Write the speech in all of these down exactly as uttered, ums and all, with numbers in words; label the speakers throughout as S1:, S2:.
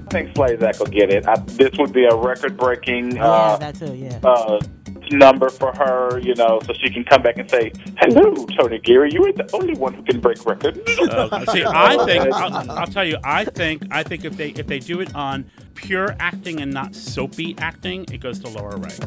S1: think Slazak will get it. I, this would be a record-breaking
S2: Oh,
S1: uh,
S2: yeah, that too, yeah.
S1: uh, number for her, you know, so she can come back and say, "Hello, Tony Geary, you ain't the only one who can break records."
S3: Uh, see, I think I'll, I'll tell you. I think I think if they if they do it on pure acting and not soapy acting, it goes to Laura Ray.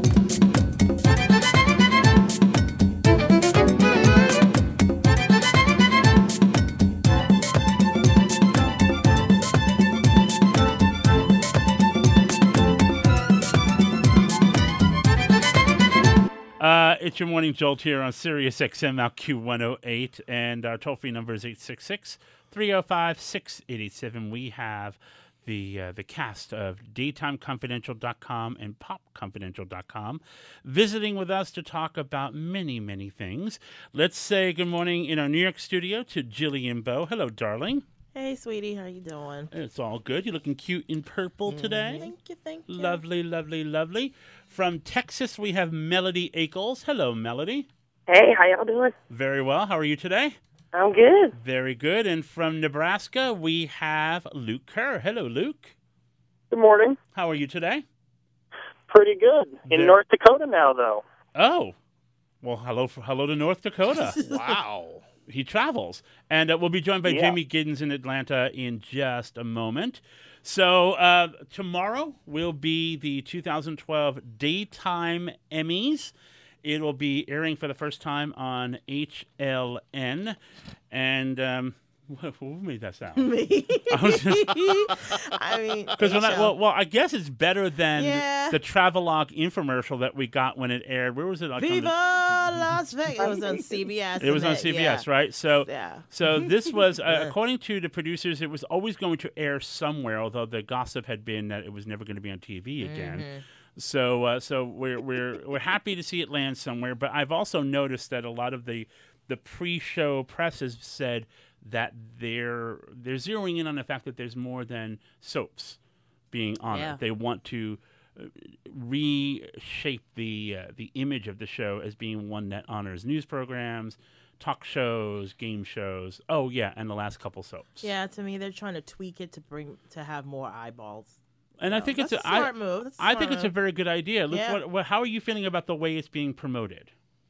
S3: Uh, it's your morning jolt here on Sirius X M L Q one oh eight, and our toll-free number is eight six six, three oh five, six eight eight seven. We have the uh, the cast of Daytime Confidential dot com and Pop Confidential dot com visiting with us to talk about many, many things. Let's say good morning in our New York studio to Jillian Bowe. Hello, darling.
S2: Hey, sweetie, how you doing?
S3: It's all good. You're looking cute in purple today.
S2: Thank you, thank you.
S3: Lovely, lovely, lovely. From Texas, we have Melody Akles. Hello, Melody.
S4: Hey, how y'all doing?
S3: Very well. How are you today?
S4: I'm good.
S3: Very good. And from Nebraska, we have Luke Kerr. Hello, Luke.
S5: Good morning.
S3: How are you today?
S5: Pretty good. In
S3: There-
S5: North Dakota now, though.
S3: Oh, well, hello, hello to North Dakota.
S6: Wow.
S3: He travels. And uh, we'll be joined by
S5: Yeah.
S3: Jamie Giddens in Atlanta in just a moment. So uh, tomorrow will be the two thousand twelve Daytime Emmys. It will be airing for the first time on H L N. And um, who made that sound?
S2: Me.
S3: I was just-
S2: I mean,
S3: Because when I,
S2: H L.
S3: well, well, I guess it's better than
S2: Yeah.
S3: the Travelog infomercial that we got when it aired. Where was it? Like on
S2: Viva
S3: the-
S2: Las Vegas. It was on C B S.
S3: It was
S2: and
S3: on
S2: it-
S3: C B S,
S2: yeah.
S3: right? So,
S2: Yeah.
S3: so this was, uh,
S2: Yeah.
S3: according to the producers, it was always going to air somewhere. Although the gossip had been that it was never going to be on T V again.
S2: Mm-hmm.
S3: So, uh, so we're we're we're happy to see it land somewhere. But I've also noticed that a lot of the the pre-show press has said that they're they're zeroing in on the fact that there's more than soaps being on
S2: Yeah.
S3: it. They want to uh, reshape the uh, the image of the show as being one that honors news programs, talk shows, game shows. Oh yeah, and the last couple soaps.
S2: Yeah, to me, they're trying to tweak it to bring to have more eyeballs.
S3: and I
S2: So
S3: think it's
S2: that's
S3: a,
S2: a smart
S3: I,
S2: move. That's a
S3: I
S2: smart
S3: think it's a
S2: move.
S3: very good idea. Look,
S2: Yeah.
S3: what, what, how are you feeling about the way it's being promoted?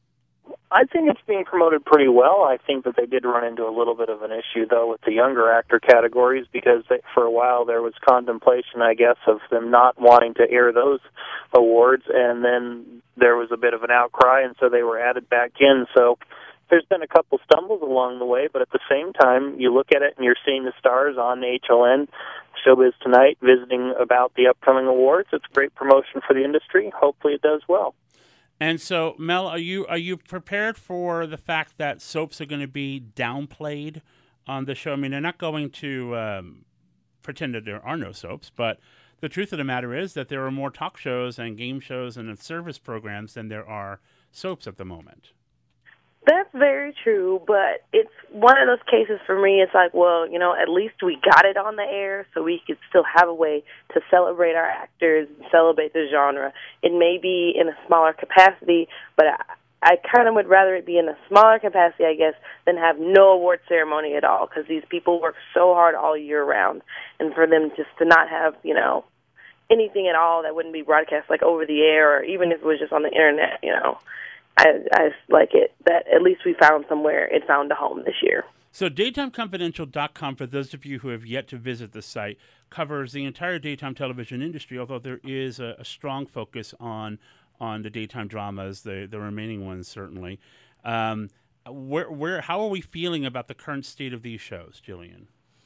S5: I think it's being promoted pretty well. I think that they did run into a little bit of an issue, though, with the younger actor categories because they, for a while there was contemplation, I guess, of them not wanting to air those awards, and then there was a bit of an outcry, and so they were added back in. So there's been a couple stumbles along the way, but at the same time, you look at it and you're seeing the stars on H L N, Showbiz Tonight, visiting about the upcoming awards. It's great promotion for the industry. Hopefully it does well.
S3: And so, Mel, are you are you prepared for the fact that soaps are going to be downplayed on the show? I mean, they're not going to um, pretend that there are no soaps, but the truth of the matter is that there are more talk shows and game shows and service programs than there are soaps at the moment.
S4: That's very true, but it's one of those cases for me. It's like, well, you know, at least we got it on the air, so we could still have a way to celebrate our actors and celebrate the genre. It may be in a smaller capacity, but I, I kind of would rather it be in a smaller capacity, I guess, than have no award ceremony at all, because these people work so hard all year round, and for them just to not have, you know, anything at all that wouldn't be broadcast like over the air, or even if it was just on the internet, you know. I, I like it that at least we found somewhere it found a home this year.
S3: So Daytime Confidential dot com, for those of you who have yet to visit the site, covers the entire daytime television industry, although there is a, a strong focus on on the daytime dramas, the, the remaining ones certainly. Um, where, where, how are we feeling about the current state of these shows, Jillian?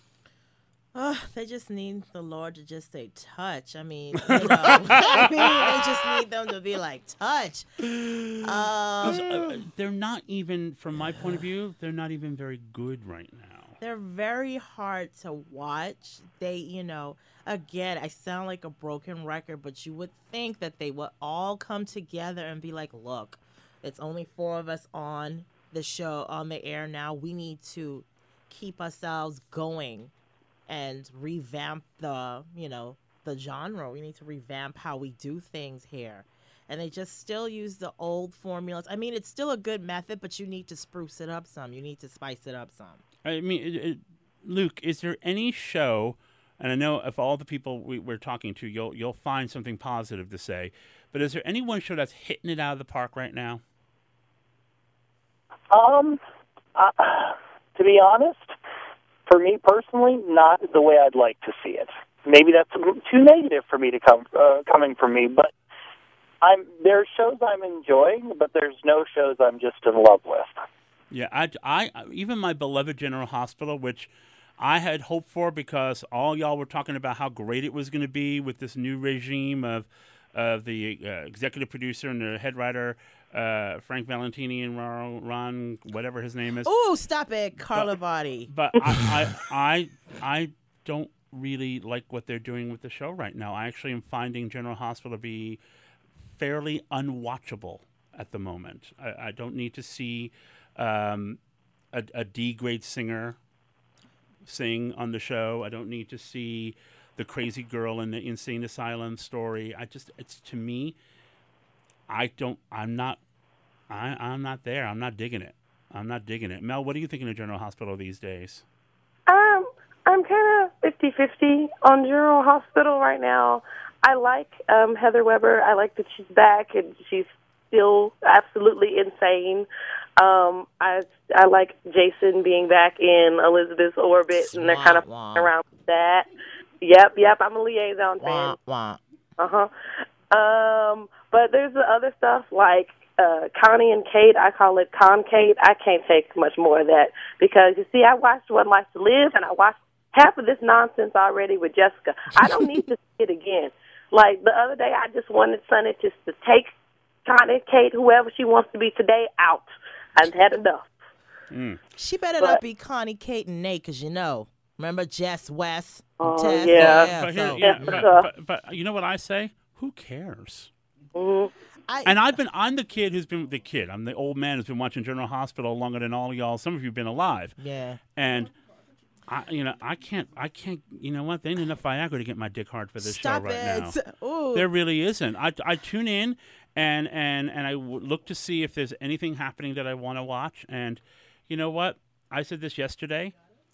S2: Oh, they just need the Lord to just say touch. I mean, you know, I mean, they just need them to be like touch.
S3: 'Cause,
S2: Um,
S3: uh, they're not even, from my point of view, they're not even very good right now.
S2: they're very hard to watch. They, you know, again, I sound like a broken record, but you would think that they would all come together and be like, look, it's only four of us on the show, on the air now. We need to keep ourselves going and revamp the, you know, the genre. We need to revamp how we do things here. And they just still use the old formulas. I mean, it's still a good method, but you need to spruce it up some. You need to spice it up some.
S3: I mean, it, it, Luke, is there any show And I know if all the people we, we're talking to, you'll you'll find something positive to say. But is there any one show that's hitting it out of the park right now?
S5: Um, uh, to be honest, for me personally, not the way I'd like to see it. Maybe that's too negative for me to come uh, coming from me, but I'm there are shows I'm enjoying, but there's no shows I'm just in love with.
S3: Yeah, I, I even my beloved General Hospital, which I had hoped for because all y'all were talking about how great it was going to be with this new regime of of the uh, executive producer and the head writer, uh, Frank Valentini and Ron, Ron, whatever his name is.
S2: Ooh, stop it, Carlivati.
S3: But, but I, I, I, I don't really like what they're doing with the show right now. I actually am finding General Hospital to be fairly unwatchable at the moment. I, I don't need to see um, a, a D-grade singer sing on the show. I don't need to see the crazy girl in the insane asylum story. I just, it's to me, I don't, I'm not, I, I'm not there. I'm not digging it. I'm not digging it. Mel, what are you thinking of General Hospital these days?
S4: Um, I'm kind of fifty-fifty on General Hospital right now. I like um, Heather Weber. I like that she's back and she's still absolutely insane. Um, I I like Jason being back in Elizabeth's orbit, and they're kind of
S2: Wah, wah.
S4: around with that. Yep, yep. I'm a liaison
S2: Wah,
S4: fan.
S2: wah.
S4: Uh huh. Um, but there's the other stuff like uh, Connie and Kate. I call it Con Kate. I can't take much more of that because you see, I watched One Life to Live, and I watched half of this nonsense already with Jessica. I don't need to see it again. Like the other day, I just wanted Sonny just to take Connie, Kate, whoever she wants to be today, out. I've had enough.
S3: Mm.
S2: She better
S4: But-
S2: not be Connie, Kate, and Nate, because you know. Remember Jess, Wes,
S4: Oh,
S2: Tess?
S4: yeah.
S3: But, here,
S2: so-
S3: yeah,
S4: Yeah,
S3: but,
S4: uh,
S3: but, but you know what I say? Who cares?
S4: Mhm.
S2: I,
S3: And I've been, I'm the kid who's been, the kid, I'm the old man who's been watching General Hospital longer than all of y'all. Some of you have been alive.
S2: yeah.
S3: And, I, you know, I can't, I can't, you know what? There ain't enough Viagra to get my dick hard for this
S2: Stop
S3: show right
S2: it.
S3: now.
S2: Ooh.
S3: There really isn't. I, I tune in and, and, and I w- look to see if there's anything happening that I want to watch. And you know what? I said this yesterday.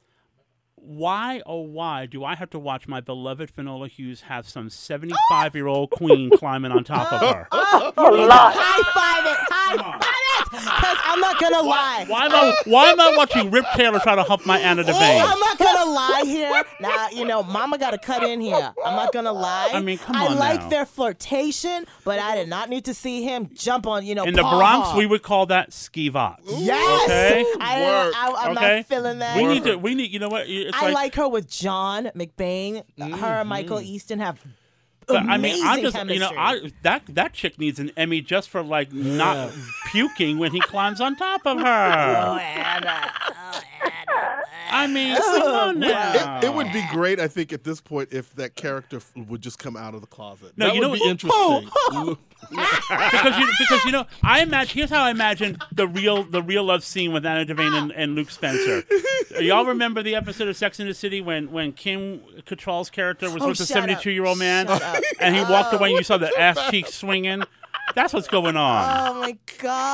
S3: Why, oh why, do I have to watch my beloved Finola Hughes have some seventy-five-year-old queen climbing on top of her?
S2: Oh,
S4: A
S2: you need to
S4: lot.
S2: high five it. High five it. Because I'm not going to lie.
S3: Why am I, why am I watching Rip Taylor try to hump my Anna
S2: Oh,
S3: Devane?
S2: I'm not gonna lie here. Now, you know, Mama got to cut in here. I'm not gonna lie.
S3: I mean, come
S2: I
S3: on
S2: like
S3: now.
S2: their flirtation, but I did not need to see him jump on, you know,
S3: In the
S2: paw
S3: Bronx,
S2: hog.
S3: we would call that skivox.
S2: Yes.
S3: Okay?
S2: I,
S6: Work.
S2: I, I'm
S3: Okay?
S2: not feeling that.
S3: We need to. We need. You know what? It's
S2: I
S3: like.
S2: like her with John McBain. Her and Michael Easton have
S3: but, I
S2: amazing
S3: mean, I'm just.
S2: chemistry.
S3: You know, I, that that chick needs an Emmy just for like not puking when he climbs on top of
S2: Oh,
S3: her.
S2: Anna. Oh, Anna.
S3: I mean, come on now.
S6: It, it would be great, I think, at this point, if that character f- would just come out of the closet.
S3: No,
S6: that
S3: you
S6: would
S3: know
S6: be
S3: what-
S6: interesting.
S3: because you because you know I imagine here's how I imagine the real the real love scene with Anna Devane and, and Luke Spencer. Y'all remember the episode of Sex and the City when when Kim Cattrall's character was
S2: Oh,
S3: with the
S2: shut up.
S3: seventy-two year old man
S2: Shut up.
S3: and he walked away and you saw the ass cheeks swinging? That's what's going on.
S2: Oh my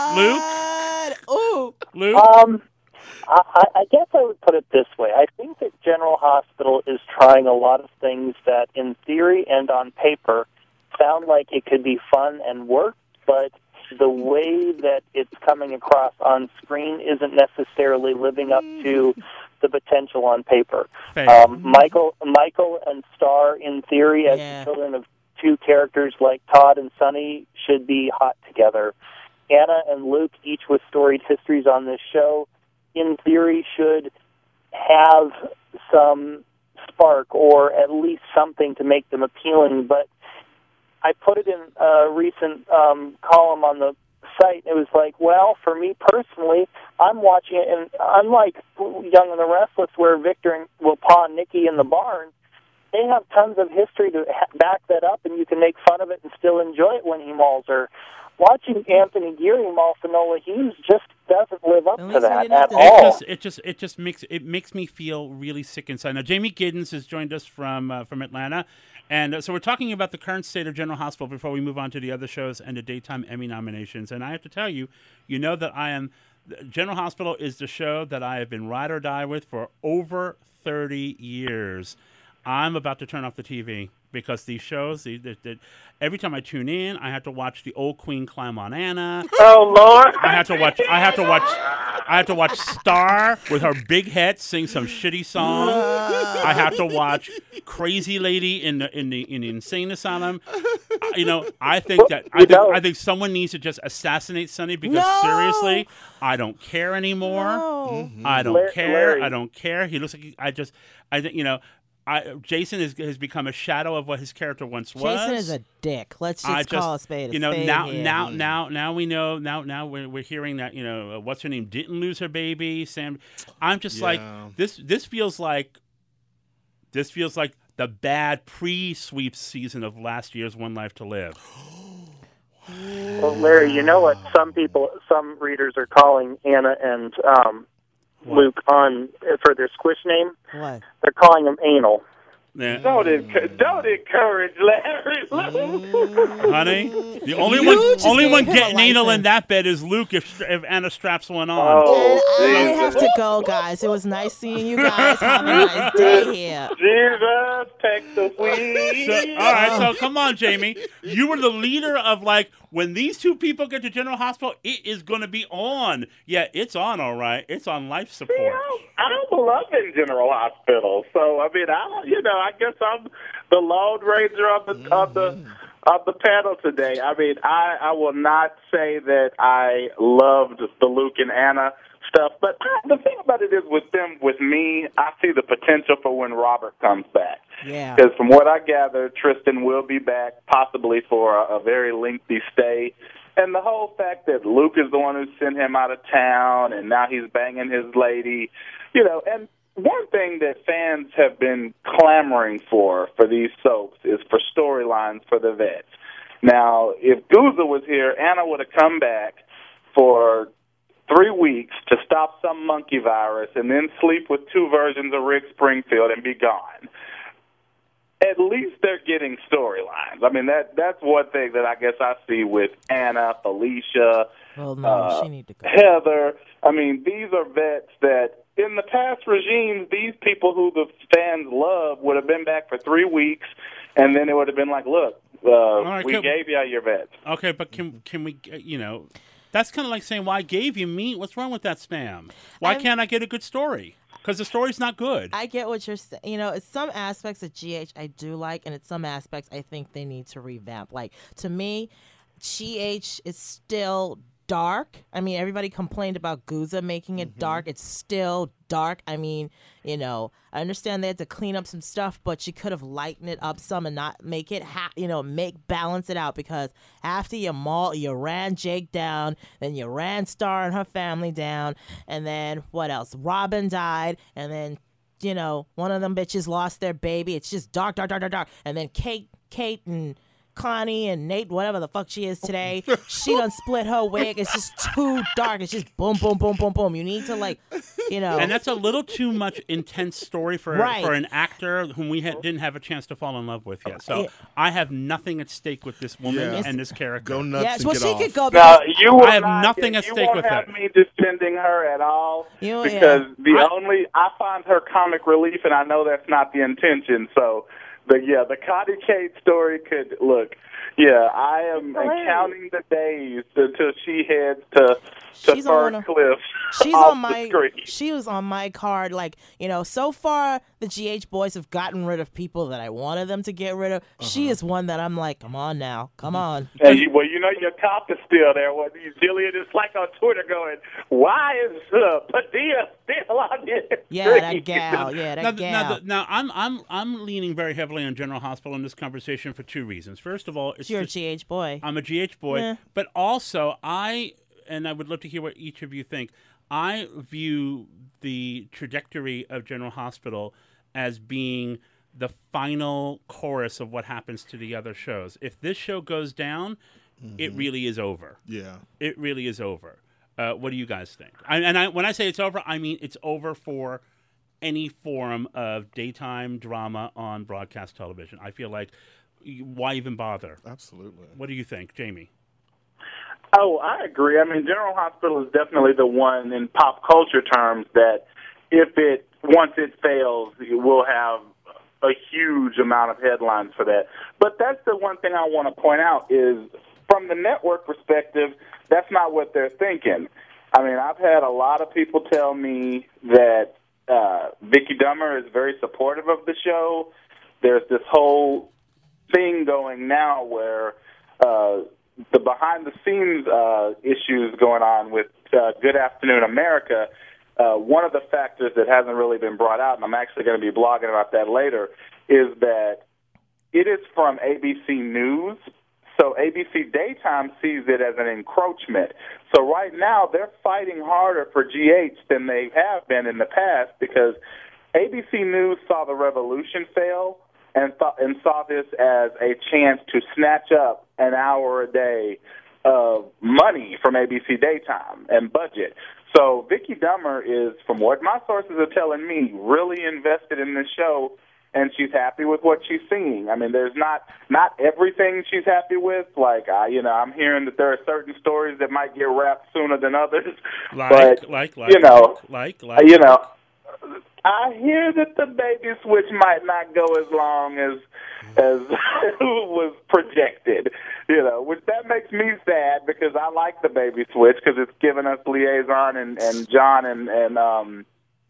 S2: God. Luke? Ooh.
S3: Luke,
S5: Um, I, I I guess I would put it this way. I think that General Hospital is trying a lot of things that, in theory and on paper, sound like it could be fun and work, but the way that it's coming across on screen isn't necessarily living up to the potential on paper.
S3: Fair.
S5: Um, Michael, Michael and Star, in theory, as
S2: Yeah.
S5: the children of two characters like Todd and Sonny, should be hot together. Anna and Luke, each with storied histories on this show, in theory should have some spark or at least something to make them appealing. But I put it in a recent um, column on the site. It was like, well, for me personally, I'm watching it, and unlike Young and the Restless, where Victor will paw Nikki in the barn, they have tons of history to ha- back that up, and you can make fun of it and still enjoy it when he mauls her. Watching Anthony Geary maul Finola Hughes just doesn't live up
S2: At
S5: to
S2: least we
S5: that
S2: didn't have
S5: at
S2: to-
S3: It
S5: all.
S3: just, it just, it just makes it makes me feel really sick inside. Now, Jamie Giddens has joined us from uh, from Atlanta, and uh, so we're talking about the current state of General Hospital before we move on to the other shows and the daytime Emmy nominations. And I have to tell you, you know that I am General Hospital is the show that I have been ride or die with for over thirty years. I'm about to turn off the T V because these shows, the, the, the, every time I tune in, I have to watch the old Queen climb on Anna.
S1: Oh Lord!
S3: I have to watch. I have to watch. I have to watch Star with her big head sing some shitty song. I have to watch Crazy Lady in the in the in the insane asylum. You know, I think that I think I think someone needs to just assassinate Sonny because
S2: No!
S3: seriously, I don't care anymore.
S2: No.
S3: I don't
S5: Larry-
S3: care.
S5: Larry.
S3: I don't care. He looks like he, I just. I think you know. I, Jason is, has become a shadow of what his character once was.
S2: Jason is a dick. Let's just,
S3: I just
S2: call a spade a
S3: you know
S2: spade
S3: now
S2: here.
S3: now now now we know now now we're, we're hearing that you know uh, what's her name didn't lose her baby Sam. I'm just like
S6: Yeah.
S3: this this feels like this feels like the bad pre-sweep season of last year's One Life to Live.
S5: Well, Larry, you know what some people, some readers are calling Anna and um, Luke on for their squish name?
S2: What?
S5: They're calling him Anal.
S3: Yeah.
S1: Don't, enc- don't encourage Larry.
S3: Honey, the only
S2: You
S3: one
S2: just
S3: only
S2: gave
S3: one
S2: him a
S3: getting anal in
S2: license.
S3: that bed is Luke if, if Anna straps one on.
S1: Oh,
S2: And I
S1: Jesus.
S2: have to go, guys. It was nice seeing you guys. Have a nice day here.
S1: Jesus, take the wheel.
S3: So, all right, so come on, Jamie. You were the leader of like when these two people get to General Hospital, it is going to be on. Yeah, it's on, all right. It's on life support.
S1: I don't, I don't love in General Hospital, so I mean, I don't, you know, I guess I'm the Lone Ranger of the of the of the panel today. I mean, I I will not say that I loved the Luke and Anna stuff, but I, the thing about it is with them, with me, I see the potential for when Robert comes back.
S2: Yeah.
S1: Because from what I gather, Tristan will be back, possibly for a, a very lengthy stay. And the whole fact that Luke is the one who sent him out of town, and now he's banging his lady, you know. And one thing that fans have been clamoring for for these soaps is for storylines for the vets. Now, if Guza was here, Anna would have come back for three weeks to stop some monkey virus and then sleep with two versions of Rick Springfield and be gone. At least they're getting storylines. I mean, that that's one thing that I guess I see with Anna, Felicia,
S2: Well, no,
S1: uh,
S2: she need to go.
S1: Heather. I mean, these are vets that in the past regimes, these people who the fans love would have been back for three weeks, and then it would have been like, look, uh,
S3: right,
S1: we
S3: cool.
S1: gave you your vets.
S3: Okay, but can can we, uh, you know, that's kind of like saying, "Well, I gave you meat. What's wrong with that spam? Why
S2: I'm-
S3: can't I get a good story? Because the story's not good."
S2: I get what you're saying. You know, it's some aspects of G H I do like, and it's some aspects I think they need to revamp. Like, to me, G H is still dark. I mean, everybody complained about Guza making it dark. It's still dark. I mean, you know, I understand they had to clean up some stuff, but you could have lightened it up some and not make it, ha- you know, make balance it out, because after you maul, you ran Jake down, then you ran Star and her family down, and then what else? Robin died, and then, you know, one of them bitches lost their baby. It's just dark, dark, dark, dark, dark. And then Kate, Kate and Connie and Nate, whatever the fuck she is today, she done split her wig. It's just too dark. It's just boom, boom, boom, boom, boom. You need to, like, you know.
S3: And that's a little too much intense story for
S2: Right.
S3: for an actor whom we ha- didn't have a chance to fall in love with yet. So
S2: Yeah.
S3: I have nothing at stake with this woman
S6: Yeah.
S3: and this character.
S6: Go nuts
S2: Yes,
S6: and
S2: well,
S6: get
S2: she
S6: off.
S2: could go
S1: Now,
S2: because
S1: you will
S3: I have
S1: not,
S3: nothing at
S1: you
S3: stake
S1: won't
S3: with
S1: have
S3: her.
S1: me defending her at all
S2: You-
S1: because
S2: yeah.
S1: the
S3: I-
S1: only I find her comic relief, and I know that's not the intention. So, the yeah, the Connie Kate story could look. Yeah, I am
S4: Hilarious.
S1: counting the days until she heads to to
S2: She's on a-
S1: Fir Cliff.
S2: she's
S1: off
S2: on
S1: the
S2: my
S1: screen.
S2: she was on my card. Like, you know, so far the G H boys have gotten rid of people that I wanted them to get rid of. She is one that I'm like, come on now, come on.
S1: And you, well, you know your cop is still there. What Jillian is like on Twitter going, "Why is uh, Padilla still on here?"
S2: Yeah, that gal. Yeah, that
S3: Now,
S2: gal.
S3: now, the- now, I'm I'm I'm leaning very heavily on General Hospital in this conversation for two reasons. First of all, it's
S2: You're a
S3: just-
S2: G H boy.
S3: I'm a G H boy,
S2: Yeah.
S3: but also I, and I would love to hear what each of you think. I view the trajectory of General Hospital as being the final chorus of what happens to the other shows. If this show goes down, it really is over.
S6: Yeah.
S3: It really is over. Uh, what do you guys think? I, and I, when I say it's over, I mean it's over for any form of daytime drama on broadcast television. I feel like, why even bother?
S6: Absolutely.
S3: What do you think, Jamie?
S1: Oh, I agree. I mean, General Hospital is definitely the one in pop culture terms that if it, once it fails, we'll have a huge amount of headlines for that. But that's the one thing I want to point out is from the network perspective, that's not what they're thinking. I mean, I've had a lot of people tell me that uh, Vicky Dummer is very supportive of the show. There's this whole thing going now where uh, the behind-the-scenes uh, issues going on with uh, Good Afternoon America, uh, one of the factors that hasn't really been brought out, and I'm actually going to be blogging about that later, is that it is from A B C News. So A B C Daytime sees it as an encroachment. So right now they're fighting harder for G H than they have been in the past because A B C News saw the revolution fail and th- and saw this as a chance to snatch up an hour a day of money from A B C Daytime and budget. So Vicky Dummer is, from what my sources are telling me, really invested in this show, and she's happy with what she's seeing. I mean, there's not not everything she's happy with. Like, I, you know, I'm hearing that there are certain stories that might get wrapped sooner than others.
S3: Like,
S1: but,
S3: like, like,
S1: you know,
S3: like, like,
S1: you know, I hear that the baby switch might not go as long as as was projected. You know, which that makes me sad because I like the baby switch because it's given us Liaison and, and John and and um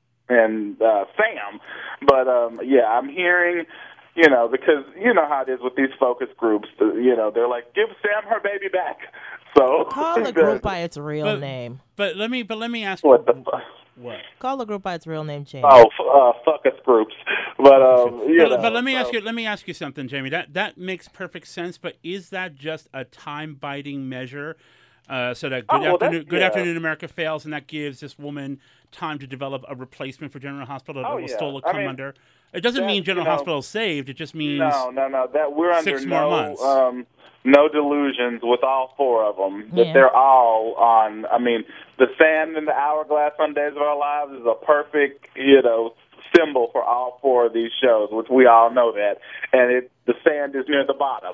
S1: and uh, Sam. But um, yeah, I'm hearing, you know, because you know how it is with these focus groups. You know, they're like, give Sam her baby back. So
S2: call the group by its real
S3: but,
S2: name.
S3: But let me, but let me ask.
S1: What the fuck?
S3: What?
S2: Call the group by its real name, Jamie.
S1: Oh, uh, focus groups. But um, you
S3: but,
S1: know,
S3: but let me
S1: so.
S3: ask you. Let me ask you something, Jamie. That that makes perfect sense. But is that just a time-biting measure? Uh, so that Good,
S1: oh, well,
S3: afternoon, Good
S1: yeah.
S3: Afternoon America fails, and that gives this woman time to develop a replacement for General Hospital that
S1: Oh,
S3: will
S1: yeah.
S3: still
S1: I
S3: come
S1: mean,
S3: under. It doesn't
S1: that,
S3: mean General
S1: you know,
S3: Hospital is saved. It just means
S1: no, no, no. That we're under
S3: six more
S1: no
S3: months.
S1: um, no delusions with all four of them. That
S2: Yeah.
S1: they're all on. I mean, the sand in the hourglass on Days of Our Lives is a perfect, you know, symbol for all four of these shows, which we all know that. And it the sand is near the bottom.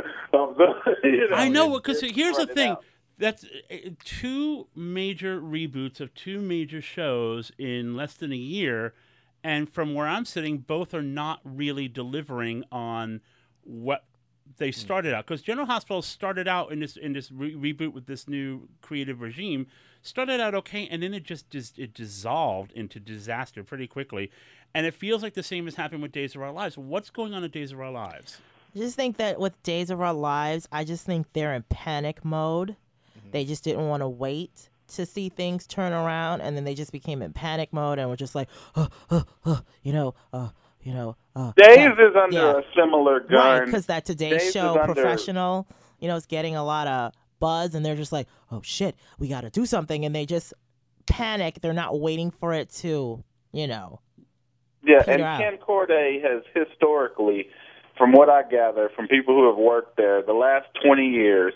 S1: of the, you know,
S3: I know,
S1: it-
S3: because
S1: it's
S3: here's the
S1: running
S3: thing.
S1: out.
S3: That's uh, two major reboots of two major shows in less than a year, and from where I'm sitting, both are not really delivering on what they started out. Because General Hospital started out in this in this re- reboot with this new creative regime, started out okay, and then it just dis- it dissolved into disaster pretty quickly. And it feels like the same has happened with Days of Our Lives. What's going on in Days of Our Lives?
S2: I just think that with Days of Our Lives, I just think they're in panic mode. They just didn't want to wait to see things turn around, and then they just became in panic mode and were just like, uh, uh, uh, you know, uh, you know. Uh,
S1: Days
S2: uh,
S1: is under
S2: yeah.
S1: a similar gun.
S2: Right, because that Today's
S1: Days
S2: Show
S1: is under-
S2: professional, you know, is getting a lot of buzz, and they're just like, oh shit, we got to do something, and they just panic. They're not waiting for it to, you know.
S1: Yeah,
S2: peter
S1: and
S2: out.
S1: Ken Corday has historically, from what I gather from people who have worked there, the last twenty years,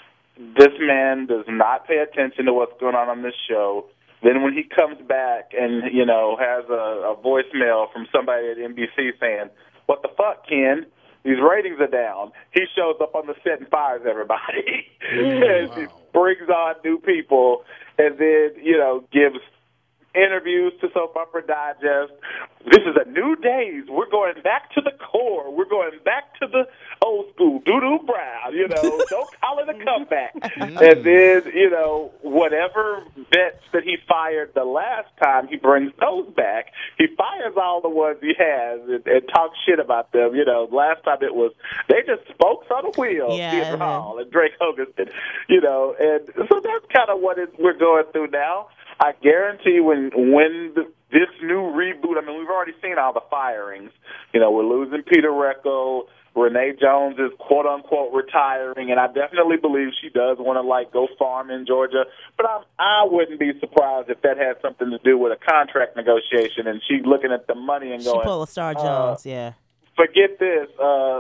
S1: this man does not pay attention to what's going on on this show. Then when he comes back and, you know, has a, a voicemail from somebody at N B C saying, what the fuck, Ken? These ratings are down. He shows up on the set and fires everybody. and
S6: wow.
S1: he brings on new people and then, you know, gives interviews to Soap Opera Digest. This is a new days. We're going back to the core. We're going back to the old school. Doo-doo Brown, you know, don't call it a comeback. And then, you know, whatever vets that he fired the last time, he brings those back. He fires all the ones he has and, and talks shit about them. You know, last time it was, they just spokes on a wheel.
S2: Yeah,
S1: Theodore
S2: and then-
S1: Hall and Drake Hoganson, you know, and so that's kind of what it, we're going through now. I guarantee when when the, this new reboot, I mean, we've already seen all the firings. You know, we're losing Peter Reckel. Renee Jones is quote unquote retiring, and I definitely believe she does want to like go farm in Georgia. But I I wouldn't be surprised if that had something to do with a contract negotiation, and she's looking at the money and
S2: She
S1: going,
S2: pulled a Star
S1: uh,
S2: Jones, yeah.
S1: forget this. Uh,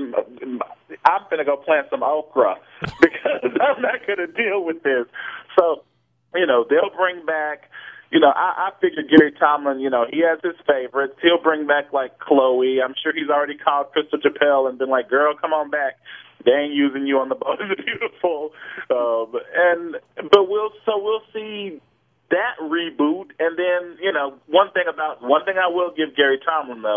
S1: I'm going to go plant some okra because I'm not going to deal with this. So, you know, they'll bring back, you know, I, I figure Gary Tomlin, you know, he has his favorites. He'll bring back, like, Chloe. I'm sure he's already called Crystal Chappelle and been like, girl, come on back. They ain't using you on the Boat of the Beautiful. Um, and but we'll so we'll see that reboot. And then, you know, one thing about one thing I will give Gary Tomlin, though,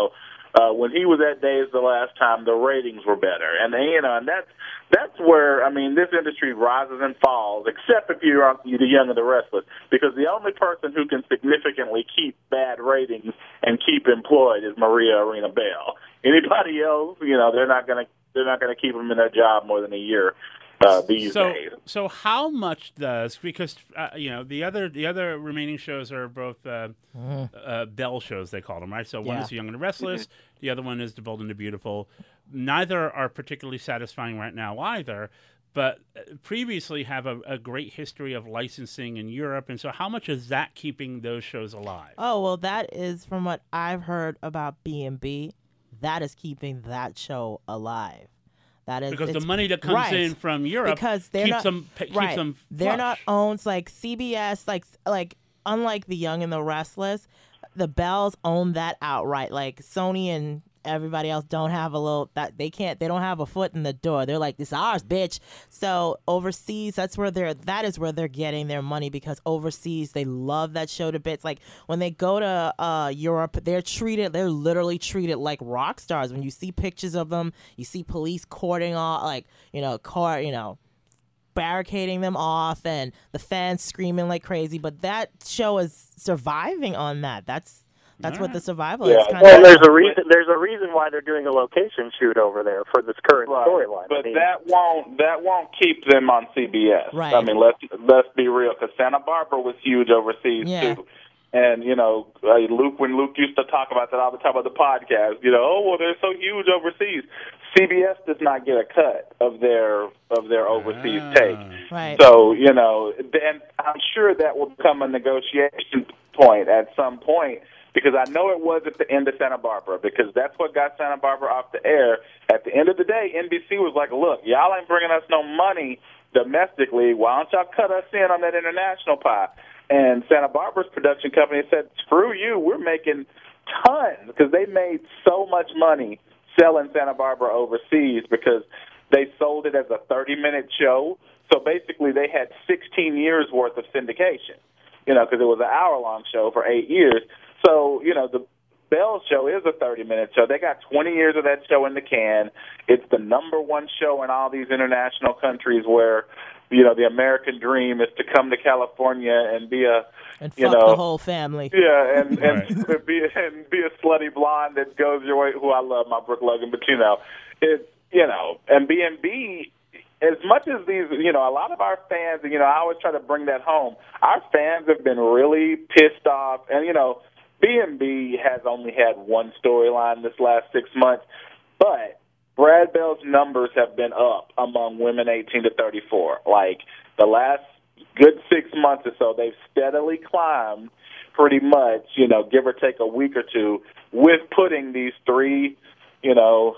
S1: Uh, when he was at Days the last time, the ratings were better, and you know, and that's that's where I mean, this industry rises and falls, except if you're on, you're the Young and the Restless, because the only person who can significantly keep bad ratings and keep employed is Maria Arena Bell. Anybody else, you know, they're not going to they're not going to keep them in their job more than a year. Uh, these
S3: so,
S1: days.
S3: So how much does, because uh, you know the other the other remaining shows are both uh, mm. uh, Bell shows, they call them, right? So one
S2: yeah.
S3: is The Young and the Restless, mm-hmm. the other one is The Bold and the Beautiful. Neither are particularly satisfying right now either, but previously have a, a great history of licensing in Europe. And so how much is that keeping those shows alive?
S2: Oh, well, that is from what I've heard about B and B. That is keeping that show alive. That is,
S3: because the money that comes
S2: right.
S3: in from Europe
S2: because they're
S3: keeps
S2: not,
S3: them keeps
S2: right.
S3: them
S2: They're
S3: flush.
S2: not owned like C B S, like like unlike The Young and the Restless, the Bells own that outright. Like Sony and everybody else don't have a little that they can't they don't have a foot in the door. They're like, this is ours, bitch. So overseas, that's where they're that is where they're getting their money, because overseas they love that show to bits. Like when they go to uh Europe, they're treated they're literally treated like rock stars. When you see pictures of them, you see police cording off, like, you know, car, you know, barricading them off, and the fans screaming like crazy. But that show is surviving on that. That's That's All what right. the survival
S1: yeah.
S2: is. Kind
S5: well,
S2: of
S5: there's a reason. There's a reason why they're doing a location shoot over there for this current
S1: right.
S5: storyline.
S1: But
S5: I mean,
S1: that won't that won't keep them on C B S.
S2: Right.
S1: I mean, let's let's be real, because Santa Barbara was huge overseas
S2: yeah.
S1: too. And you know, uh, Luke, when Luke used to talk about that all the time on the podcast, you know, oh well, they're so huge overseas. C B S does not get a cut of their of their overseas
S3: ah.
S1: take.
S2: Right.
S1: So you know, and I'm sure that will become a negotiation point at some point. Because I know it was at the end of Santa Barbara, because that's what got Santa Barbara off the air. At the end of the day, N B C was like, look, y'all ain't bringing us no money domestically. Why don't y'all cut us in on that international pie? And Santa Barbara's production company said, screw you, we're making tons, because they made so much money selling Santa Barbara overseas because they sold it as a thirty-minute show. So basically they had sixteen years' worth of syndication, you know, because it was an hour-long show for eight years. So, you know, the Bell show is a thirty-minute show. They got twenty years of that show in the can. It's the number one show in all these international countries where, you know, the American dream is to come to California and be a,
S2: and
S1: you
S2: fuck
S1: know,
S2: the whole family.
S1: Yeah, and and
S3: right.
S1: be and be a slutty blonde that goes your way. Who I love, my Brooke Logan, but you know, it's you know, and B and B. As much as these, you know, a lot of our fans, you know, I always try to bring that home. Our fans have been really pissed off, and you know. B and B has only had one storyline this last six months, but Brad Bell's numbers have been up among women eighteen to thirty-four. Like, the last good six months or so, they've steadily climbed pretty much, you know, give or take a week or two, with putting these three, you know,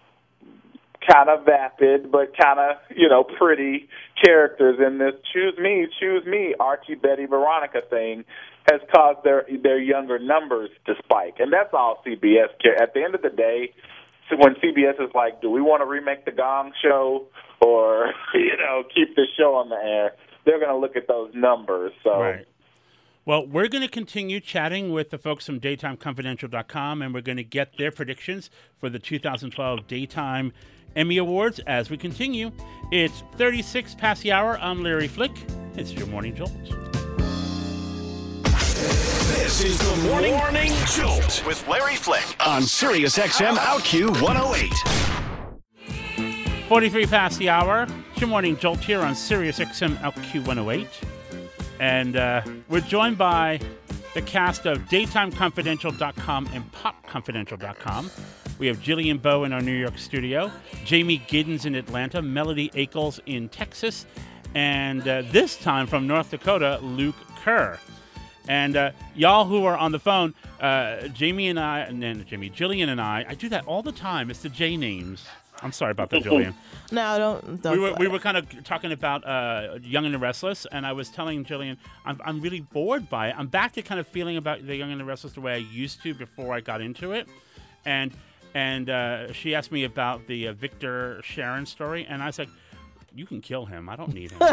S1: kind of vapid but kind of, you know, pretty characters in this choose me, choose me, Archie, Betty, Veronica thing has caused their their younger numbers to spike. And that's all C B S care. At the end of the day, so when C B S is like, do we want to remake the Gong Show or, you know, keep the show on the air, they're going to look at those numbers. So.
S3: Right. Well, we're going to continue chatting with the folks from Daytime Confidential dot com, and we're going to get their predictions for the two thousand twelve Daytime Emmy Awards as we continue. It's thirty-six past the hour. I'm Larry Flick. It's your Morning Jolt.
S7: This is the Morning, Morning Jolt with Larry Flick on Sirius X M Out Q one oh eight.
S3: forty-three past the hour. It's your Morning Jolt here on Sirius X M Out Q one oh eight. And uh, we're joined by the cast of Daytime Confidential dot com and Pop Confidential dot com. We have Jillian Bowe in our New York studio, Jamie Giddens in Atlanta, Melody Akles in Texas, and uh, this time from North Dakota, Luke Kerr. And uh, y'all who are on the phone, uh, Jamie and I, and then Jamie, Jillian and I, I do that all the time. It's the J names. I'm sorry about that, Jillian.
S2: No, don't. don't
S3: we were we were kind of talking about uh, Young and the Restless, and I was telling Jillian, I'm I'm really bored by it. I'm back to kind of feeling about the Young and the Restless the way I used to before I got into it, and and uh, she asked me about the uh, Victor Sharon story, and I was like, you can kill him. I don't need him.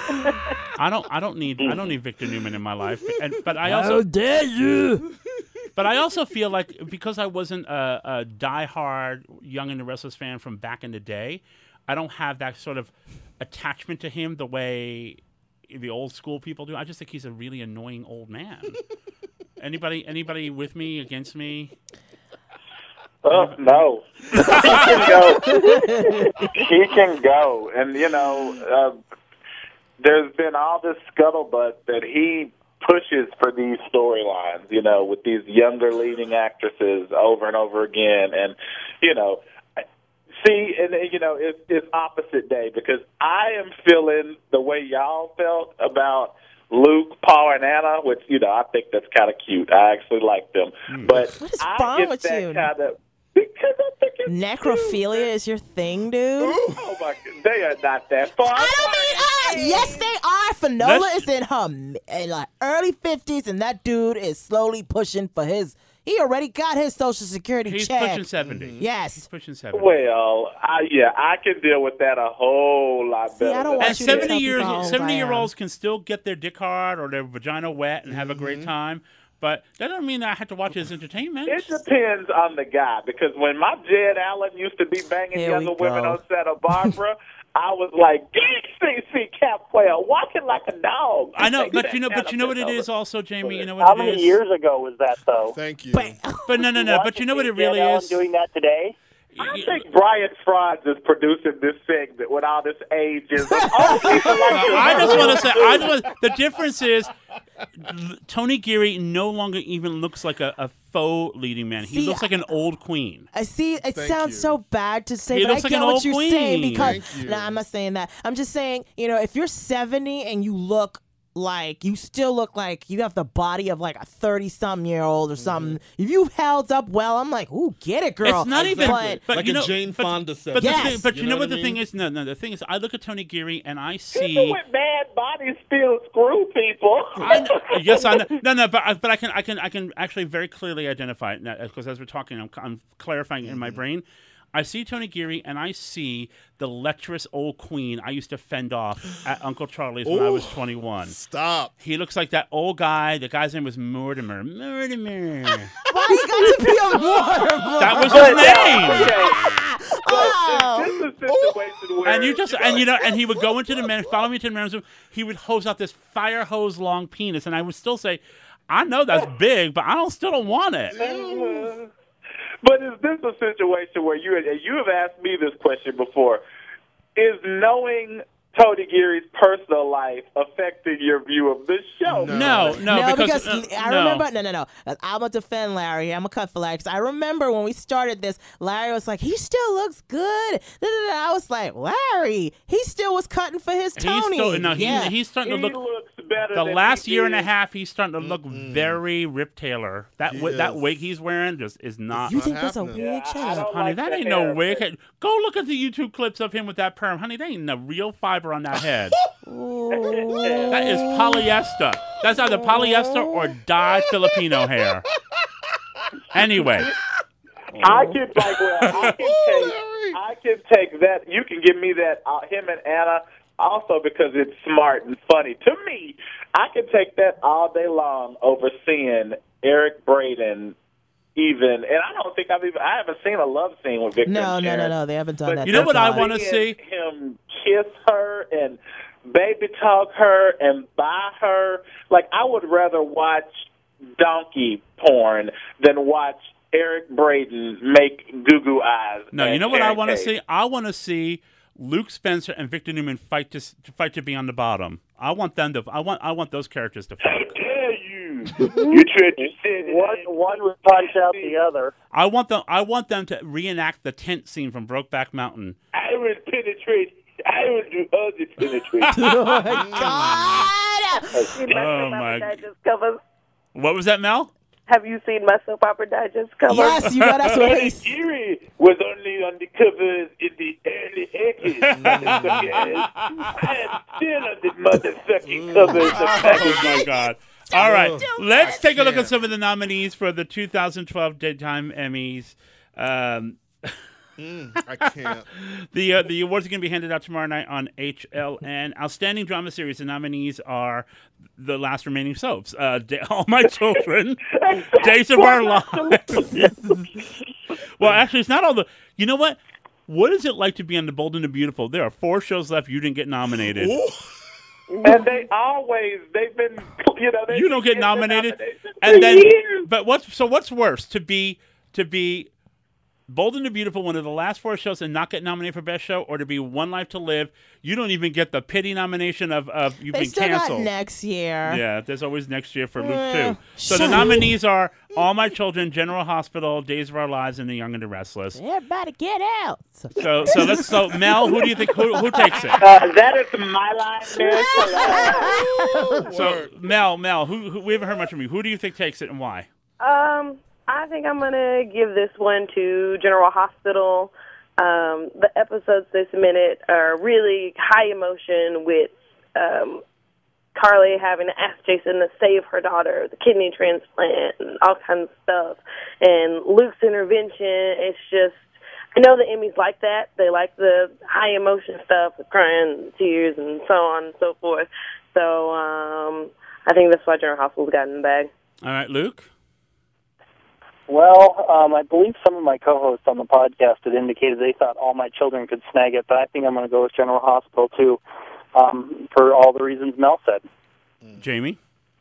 S3: I don't. I don't need. I don't need Victor Newman in my life. And but I also.
S2: How dare you?
S3: But I also feel like because I wasn't a, a diehard Young and the Restless fan from back in the day, I don't have that sort of attachment to him the way the old school people do. I just think he's a really annoying old man. Anybody, anybody with me, against me?
S1: Oh, no. He can go. He can go. And, you know, uh, there's been all this scuttlebutt that he pushes for these storylines, you know, with these younger leading actresses over and over again. And, you know, see, and, you know, it's, it's opposite day because I am feeling the way y'all felt about Luke, Paul, and Anna, which, you know, I think that's kind of cute. I actually like them.
S3: Mm.
S1: But
S2: What is
S1: I
S2: wrong
S1: get
S2: with
S1: that
S2: you?
S1: kind of, because I think it's
S2: Necrophilia
S1: cute.
S2: is your thing, dude?
S1: Oh, my God. They are not that far.
S2: I don't mean, uh, yes, they are. Finola
S3: Let's-
S2: is in her m- in like early fifties, and that dude is slowly pushing for his. He already got his Social Security
S3: He's
S2: check.
S3: pushing seventy.
S2: Yes.
S3: He's pushing seventy.
S1: Well, I, yeah, I can deal with that a whole lot
S2: See,
S1: better.
S2: I don't
S1: than
S2: want
S3: And
S2: you to
S3: seventy
S2: tell
S3: years,
S2: people how old
S3: seventy
S2: I
S3: year
S2: am.
S3: olds can still get their dick hard or their vagina wet and have a great time. But that doesn't mean that I have to watch it as entertainment.
S1: It depends on the guy, because when my Jed Allen used to be banging
S2: Here we
S1: younger women
S2: go.
S1: on Santa Barbara, I was like, C C Capwell, walking like a dog.
S3: I know,
S1: Take
S3: but
S1: that
S3: you know, but you know what it
S1: over.
S3: is also, Jamie. You know what
S5: How
S3: it
S5: many
S3: is.
S5: years ago was that, though?
S6: Thank you.
S2: But,
S3: But no, no, no. But you know what it really
S5: Jan Allen
S3: is.
S5: doing that today?
S1: I think Brian Franz is producing this segment with all this ages. All people like this.
S3: I just want to say, I just want, the difference is l- Tony Geary no longer even looks like a, a faux leading man. He
S2: See,
S3: looks like an old queen.
S2: I see. It
S6: Thank
S2: sounds
S6: you.
S2: so bad to say,
S3: He
S2: but I
S3: looks like
S2: get
S3: an
S2: what
S3: old
S2: you're saying
S3: queen.
S2: because.
S6: Thank you.
S2: Nah, I'm not saying that. I'm just saying, you know, if you're seventy and you look like you still look like you have the body of like a thirty-something year old or something. If you held up well, I'm like, ooh, get it, girl.
S3: It's not even.
S2: But
S3: But
S6: Like
S3: you
S6: a
S3: know,
S6: Jane
S3: but,
S6: Fonda said.
S3: But, the
S2: Yes.
S3: thing, but you,
S6: You
S3: know
S6: know
S3: what
S6: what
S3: the
S6: I
S3: thing
S6: mean?
S3: is? No, no. The thing is, I look at Tony Geary and I
S1: People
S3: see.
S1: with bad bodies still screw people.
S3: I know, yes, I know. No, no, but I, but I can, I can, I can actually very clearly identify it because as we're talking, I'm, I'm clarifying it in my brain. I see Tony Geary and I see the lecherous old queen I used to fend off at Uncle Charlie's when I was twenty-one.
S6: Stop.
S3: He looks like that old guy. The guy's name was Mortimer. Mortimer.
S2: why you got to be a Mortimer?
S3: That was his name.
S1: Okay.
S2: Oh.
S1: This is a situation where
S3: And you just and you know and he would go into the men, follow me to the men's room. He would hose out this fire hose long penis, and I would still say, I know that's big, but I don't still don't want it.
S1: But is this a situation where you you have asked me this question before? Is knowing Tony Geary's personal life affecting your view of this show?
S3: No, no,
S2: No,
S3: because,
S2: because,
S3: uh,
S2: I
S3: no.
S2: remember. No, no, no. I'm gonna defend Larry. I'm gonna cut for Larry because I remember when we started this. Larry was like, "He still looks good." I was like, "Larry, he still was cutting for his
S3: He's
S2: Tony."
S3: still, no, he,
S2: yeah.
S3: he's starting
S1: He
S3: to look.
S1: looks better
S3: The
S1: than
S3: last
S1: he
S3: year and a
S1: did.
S3: half, he's starting to look very Rip Taylor. That
S6: He
S3: wi- that
S6: is.
S3: wig he's wearing just is not.
S2: you
S6: not
S2: think that's a
S6: happening.
S2: weird
S1: Yeah,
S2: change?
S1: I don't
S3: Honey,
S1: like
S3: that
S1: the
S3: ain't no
S1: hair,
S3: wig.
S1: but-
S3: Go look at the YouTube clips of him with that perm. Honey, that ain't a real fiber on that head. That is polyester. That's either polyester or dyed Filipino hair. Anyway,
S1: I can like well, I can take I can take that. You can give me that uh, him and Anna also because it's smart and funny. To me, I can take that all day long over seeing Eric Braeden even, and I don't think I've even I haven't seen a love scene with Victor.
S2: No,
S1: and
S2: no, no,
S1: Sharon.
S2: no. They haven't done
S1: But
S2: that.
S3: You know
S2: Thank
S3: what I
S2: God.
S3: wanna
S1: seeing
S3: see?
S1: him kiss her and baby talk her and buy her. Like I would rather watch donkey porn than watch Eric Braeden make goo goo eyes.
S3: no, you
S1: at
S3: know what I
S1: Karen
S3: want to
S1: Page.
S3: see? I want to see Luke Spencer and Victor Newman fight to, s- to fight to be on the bottom. I want them to. I want. I want those characters to fight.
S1: Dare you? You tried to say that
S5: One,
S1: I-
S5: one would punch out the other.
S3: I want them. I want them to reenact the tent scene from Brokeback Mountain.
S1: I would penetrate. I would do other penetration.
S2: Oh my God!
S4: Seen my
S3: Oh,
S4: soap
S3: my-
S4: opera digest covers?
S3: What was that, Mel?
S4: Have you seen my soap opera digest covers?
S2: Yes, you know that's what
S1: Tony
S2: he's.
S1: Geary was only on the covers in the early eighties. Motherfuckers. I am still on the motherfucking covers of
S3: Oh my God! All right, let's take a look at
S6: can't.
S3: some of the nominees for the two thousand twelve Daytime Emmys. Um,
S6: Mm, I can't.
S3: The uh, the awards are going to be handed out tomorrow night on H L N. Outstanding Drama Series. The nominees are the last remaining soaps. Uh, Day- All My Children, Days of Our Lives. Well, actually, it's not all the. You know what? What is it like to be on The Bold and the Beautiful? There are four shows left. You didn't get nominated.
S6: Ooh.
S1: And they always, they've been, you know, they
S3: You don't get
S1: the
S3: nominated,
S1: nomination
S3: and
S1: for
S3: then.
S1: years.
S3: But what's so? What's worse to be to be Bold and the Beautiful, one of the last four shows, and not get nominated for Best Show, or to be One Life to Live? You don't even get the pity nomination of, of you've
S2: They
S3: been
S2: still
S3: canceled.
S2: got next year.
S3: Yeah, there's always next year for Luke
S2: Eh,
S3: too. So the
S2: shut
S3: nominees are All My Children, General Hospital, Days of Our Lives, and The Young and the Restless.
S2: Everybody get out.
S3: So so let's so Mel, who do you think who who takes it?
S1: Uh, that is my line, Miss.
S3: So Mel, Mel, who, who we haven't heard much from you. Who do you think takes it and why?
S4: Um, I think I'm gonna give this one to General Hospital. Um, the episodes this minute are really high emotion with um, Carly having to ask Jason to save her daughter, the kidney transplant, and all kinds of stuff. And Luke's intervention, it's just, I know the Emmys like that. They like the high emotion stuff, the crying, tears, and so on and so forth. So um, I think that's why General Hospital's got in the bag.
S3: All right, Luke.
S5: Well, um, I believe some of my co-hosts on the podcast had indicated they thought All My Children could snag it, but I think I'm going to go with General Hospital, too, um, for all the reasons Mel said.
S3: Jamie.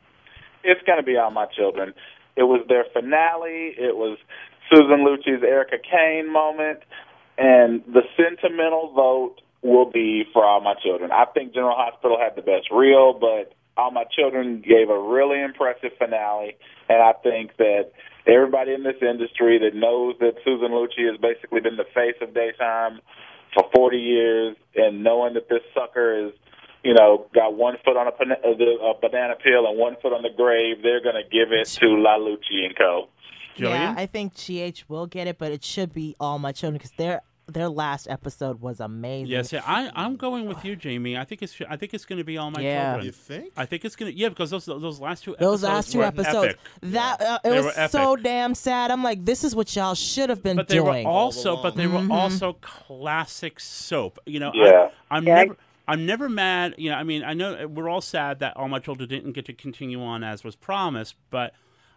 S1: It's going to be All My Children. It was their finale. It was Susan Lucci's Erica Kane moment, and the sentimental vote will be for All My Children. I think General Hospital had the best reel, but All My Children gave a really impressive finale, and I think that everybody in this industry that knows that Susan Lucci has basically been the face of daytime for forty years, and knowing that this sucker is, you know, got one foot on a, pan- uh, the, a banana peel and one foot on the grave, they're going to give it to La Lucci and Co.
S2: Yeah,
S3: Jillian?
S2: I think G H will get it, but it should be All My Children because their their last episode was amazing.
S3: Yes, yeah, I I'm going with you, Jamie. I think it's I think it's going to be All My
S2: Yeah.
S3: Children.
S6: You think?
S3: I think it's going to yeah because those those last two episodes
S2: Those last two
S3: were
S2: episodes,
S3: epic.
S2: that uh, it
S3: They
S2: was
S3: were epic.
S2: so damn sad. I'm like, this is what y'all should have been
S3: But they
S2: doing.
S3: were also, but they were
S2: Mhm.
S3: also classic soap. You know,
S1: Yeah.
S3: I, I'm
S4: Yeah.
S3: never, I'm never mad. You know, I mean, I know we're all sad that All My Children didn't get to continue on as was promised, but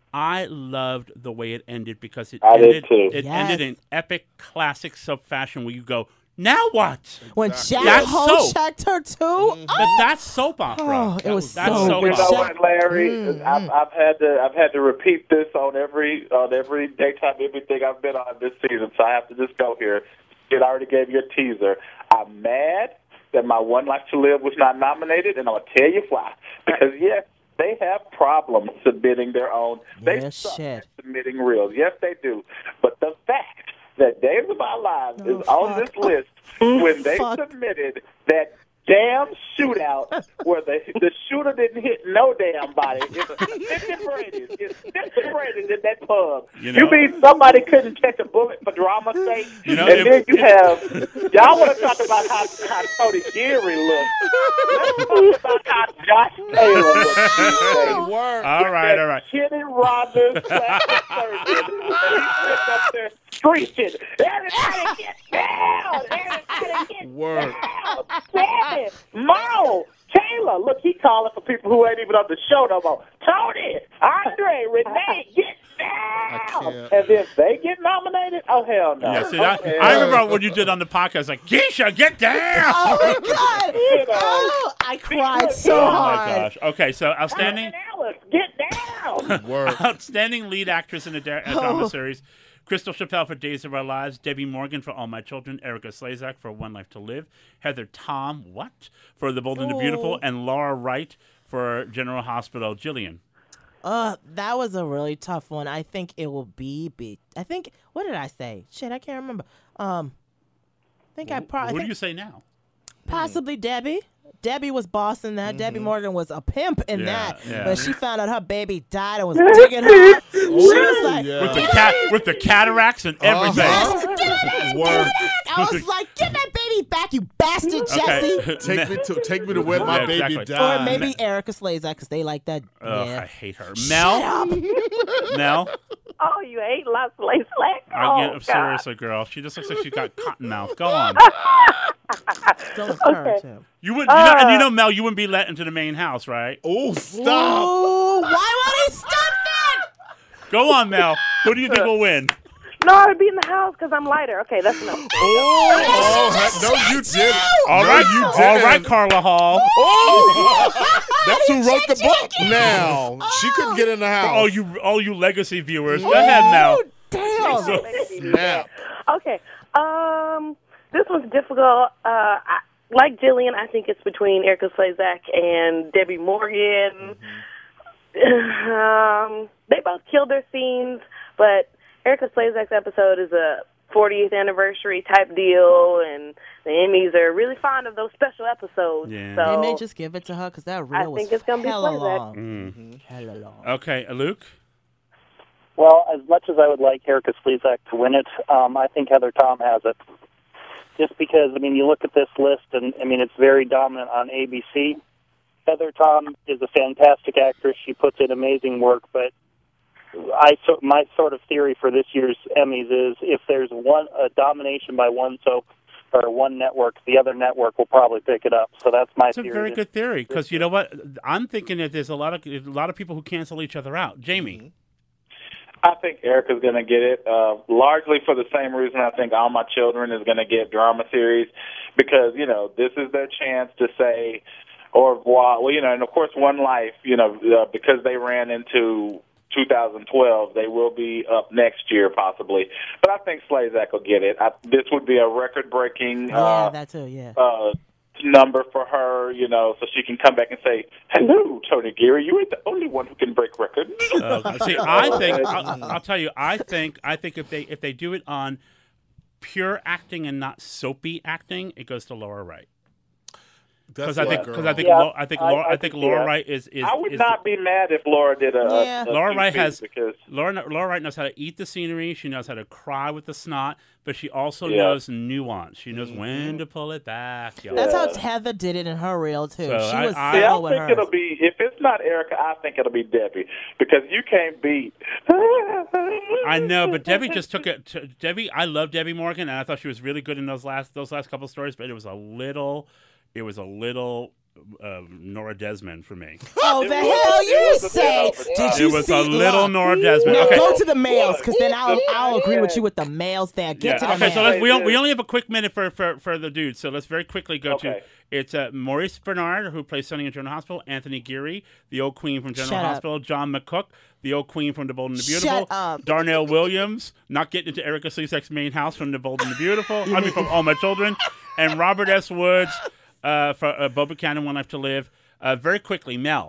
S3: I loved the way it ended because it
S1: I did
S3: ended,
S1: too.
S3: it
S2: Yes.
S3: ended in epic, classic soap fashion where you go, now what?
S2: when
S6: Exactly.
S2: Jack
S3: That's
S2: Ho
S3: soap.
S2: checked her too.
S3: But that's soap opera.
S2: Oh, it was
S3: that's
S2: so
S3: soap
S1: You
S2: good.
S1: know
S3: opera.
S1: what, Larry?
S2: Mm-hmm.
S1: I've, I've had to I've had to repeat this on every on every daytime everything I've been on this season, so I have to just go here. It already gave you a teaser. I'm mad that my One Life to Live was not nominated, and I'll tell you why. Because yes, they have problems submitting their own. They
S2: Yeah,
S1: suck
S2: shit.
S1: at submitting reels. Yes, they do. But the fact that Days of Our Lives
S2: Oh,
S1: is on
S2: fuck.
S1: this list when they
S2: Fuck.
S1: submitted that damn shootout where the the shooter didn't hit no damn body. It's Stinson Brady's. It's Stinson Brady's in that pub.
S3: You
S1: You,
S3: know-
S1: mean somebody couldn't catch a bullet for drama's sake?
S3: You know,
S1: and
S3: if-
S1: then you have y'all want to talk about how how Tony Geary looks. Let's talk about how Josh Taylor looks.
S6: Word.
S3: All right, all right.
S1: Kenny Rogers slash surgeon. And he's sitting up there screeching. Everybody get down! Everybody get
S6: Word.
S1: down! Sammy! Mo! Taylor! Look, he calling for people who ain't even on the show no more. Tony! Andre! Renee! Get down!
S6: can't.
S1: And then they get nominated? Oh, hell no.
S3: Yes,
S1: oh,
S3: I,
S1: hell
S3: I remember when you did on the podcast, like, Geisha, get down!
S2: Oh my god!
S1: You know.
S2: Oh, I cried so
S3: Oh, my
S2: hard.
S3: gosh. Okay, so outstanding.
S1: Alice, get down!
S6: Word.
S3: Outstanding lead actress in a, da- a drama series. Crystal Chappelle for Days of Our Lives, Debbie Morgan for All My Children, Erica Slezak for One Life to Live, Heather Tom, what? For The Bold and the Beautiful,
S2: Ooh.
S3: and Laura Wright for General Hospital. Jillian.
S2: Uh, that was a really tough one. I think it will be be. I think what did I say? Shit, I can't remember. Um, I think I
S3: Who
S2: probably
S3: do you say now?
S2: possibly Debbie. Debbie was boss in that. Debbie Morgan was a pimp in
S3: Yeah,
S2: that.
S3: yeah.
S2: But she found out her baby died and was digging her. She was like,
S6: yeah.
S3: With the cat, with the cataracts and everything.
S2: yes, give my baby
S6: Word.
S2: back. I was like, give that baby back, you bastard, Jesse.
S3: Okay.
S6: Take me to take me to where my
S3: Yeah,
S6: baby
S3: exactly.
S6: died.
S2: Or maybe Erica Slezak because they like that.
S3: Ugh,
S2: yeah.
S3: I hate her.
S2: Shut
S3: Mel.
S2: up.
S3: Mel.
S4: Oh, you hate Las Lay Fleck?
S3: I
S4: Oh,
S3: get,
S4: God.
S3: seriously, girl. She just looks like she's got cotton mouth. Go on.
S2: Don't encourage him.
S3: You would, you know, and you
S4: Uh.
S3: know, Mel, you wouldn't be let into the main house, right?
S6: Oh, stop.
S2: Ooh, why would he stop that?
S3: Go on, Mel. Who do you think will win?
S4: No, I'd be in the house because I'm lighter. Okay, that's enough.
S6: Oh, oh, no, you didn't.
S3: All
S6: no,
S3: right,
S6: you
S3: all
S6: didn't.
S3: right, Carla Hall.
S6: Oh, that's who wrote the book. Now she couldn't get in the house.
S3: All you, all you legacy viewers, go ahead, Mel.
S2: Damn.
S6: Snap.
S4: Okay. Um, this one's difficult. Uh, I, like Jillian, I think it's between Erica Slezak and Debbie Morgan. Um, they both killed their scenes, but Erica Slezak's episode is a fortieth anniversary type deal, and the Emmys are really fond of those special episodes.
S3: Yeah.
S4: So
S2: They may just give it to her because that reel
S4: I
S2: was
S4: think it's gonna be
S2: hella
S4: Slezak.
S2: long.
S3: Mm.
S2: Hella long.
S3: Okay, uh, Luke.
S5: Well, as much as I would like Erica Slezak to win it, um, I think Heather Tom has it. Just because, I mean, you look at this list, and, I mean, it's very dominant on A B C. Heather Tom is a fantastic actress. She puts in amazing work, but I so, my sort of theory for this year's Emmys is if there's one a domination by one soap or one network, the other network will probably pick it up. So that's my
S3: That's a
S5: theory.
S3: very good theory because you know what? I'm thinking that there's a lot of a lot of people who cancel each other out. Jamie.
S1: I think Erica's going to get it, uh, largely for the same reason I think All My Children is going to get drama series, because, you know, this is their chance to say au revoir. Well, you know, and of course One Life, you know, uh, because they ran into two thousand twelve, they will be up next year possibly. But I think Slezak will get it. I, this would be a record-breaking
S2: Yeah,
S1: uh,
S2: that too, yeah.
S1: uh, number for her, you know, so she can come back and say, hello, Tony Geary, you ain't the only one who can break records.
S3: Uh, see, I think I'll, I'll tell you. I think I think if they if they do it on pure acting and not soapy acting, it goes to Laura Wright. Because I think
S6: girl.
S3: because I think
S5: Yeah,
S3: Laura, I think
S5: I-
S3: Laura,
S5: I
S3: I, think
S5: can see
S3: Laura
S5: that.
S3: Wright is is.
S1: I would
S3: is
S1: not be mad if Laura did a, a-
S2: Yeah.
S1: a
S3: Laura
S1: two
S3: Wright
S1: piece
S3: has
S1: because
S3: Laura Laura Wright knows how to eat the scenery. She knows how to cry with the snot, but she also
S1: Yeah.
S3: knows nuance. She knows when to pull it back. Y'all.
S2: That's how
S1: Yeah.
S2: Heather did it in her reel too.
S3: So
S2: she
S3: I-
S2: was
S3: I-
S1: Yeah,
S2: so
S1: I
S2: with
S1: think
S2: hers.
S1: it'll be, if it's not Erica, I think it'll be Debbie, because you can't beat.
S3: I know, but Debbie just took it. To, Debbie, I love Debbie Morgan, and I thought she was really good in those last those last couple stories. But it was a little, it was a little uh, Nora Desmond for me.
S2: Oh, the
S1: was-
S2: hell
S1: it
S2: you
S1: was a
S2: say?
S1: bit over
S2: Did
S1: top.
S2: you
S3: It was
S2: see?
S3: a little
S2: Look,
S3: Nora Desmond.
S2: now
S3: Okay.
S2: go to the males, because then I'll I'll agree with you with the males there. Get
S3: Yeah.
S2: to the
S3: Okay, so
S2: males.
S3: let's, we, on, we only have a quick minute for, for, for the dudes, so let's very quickly go to
S1: Okay.
S3: it's uh, Maurice Bernard, who plays Sonny in General Hospital, Anthony Geary, the old queen from General
S2: Shut up.
S3: Hospital, John McCook, the old queen from The Bold and the
S2: Shut
S3: Beautiful,
S2: up.
S3: Darnell Williams, not getting into Erica Slezak's main house from The Bold and the Beautiful, I mean from All My Children, and Robert S. Woods uh, for uh, Bo Buchanan, One Life to Live. Uh, very quickly, Mel.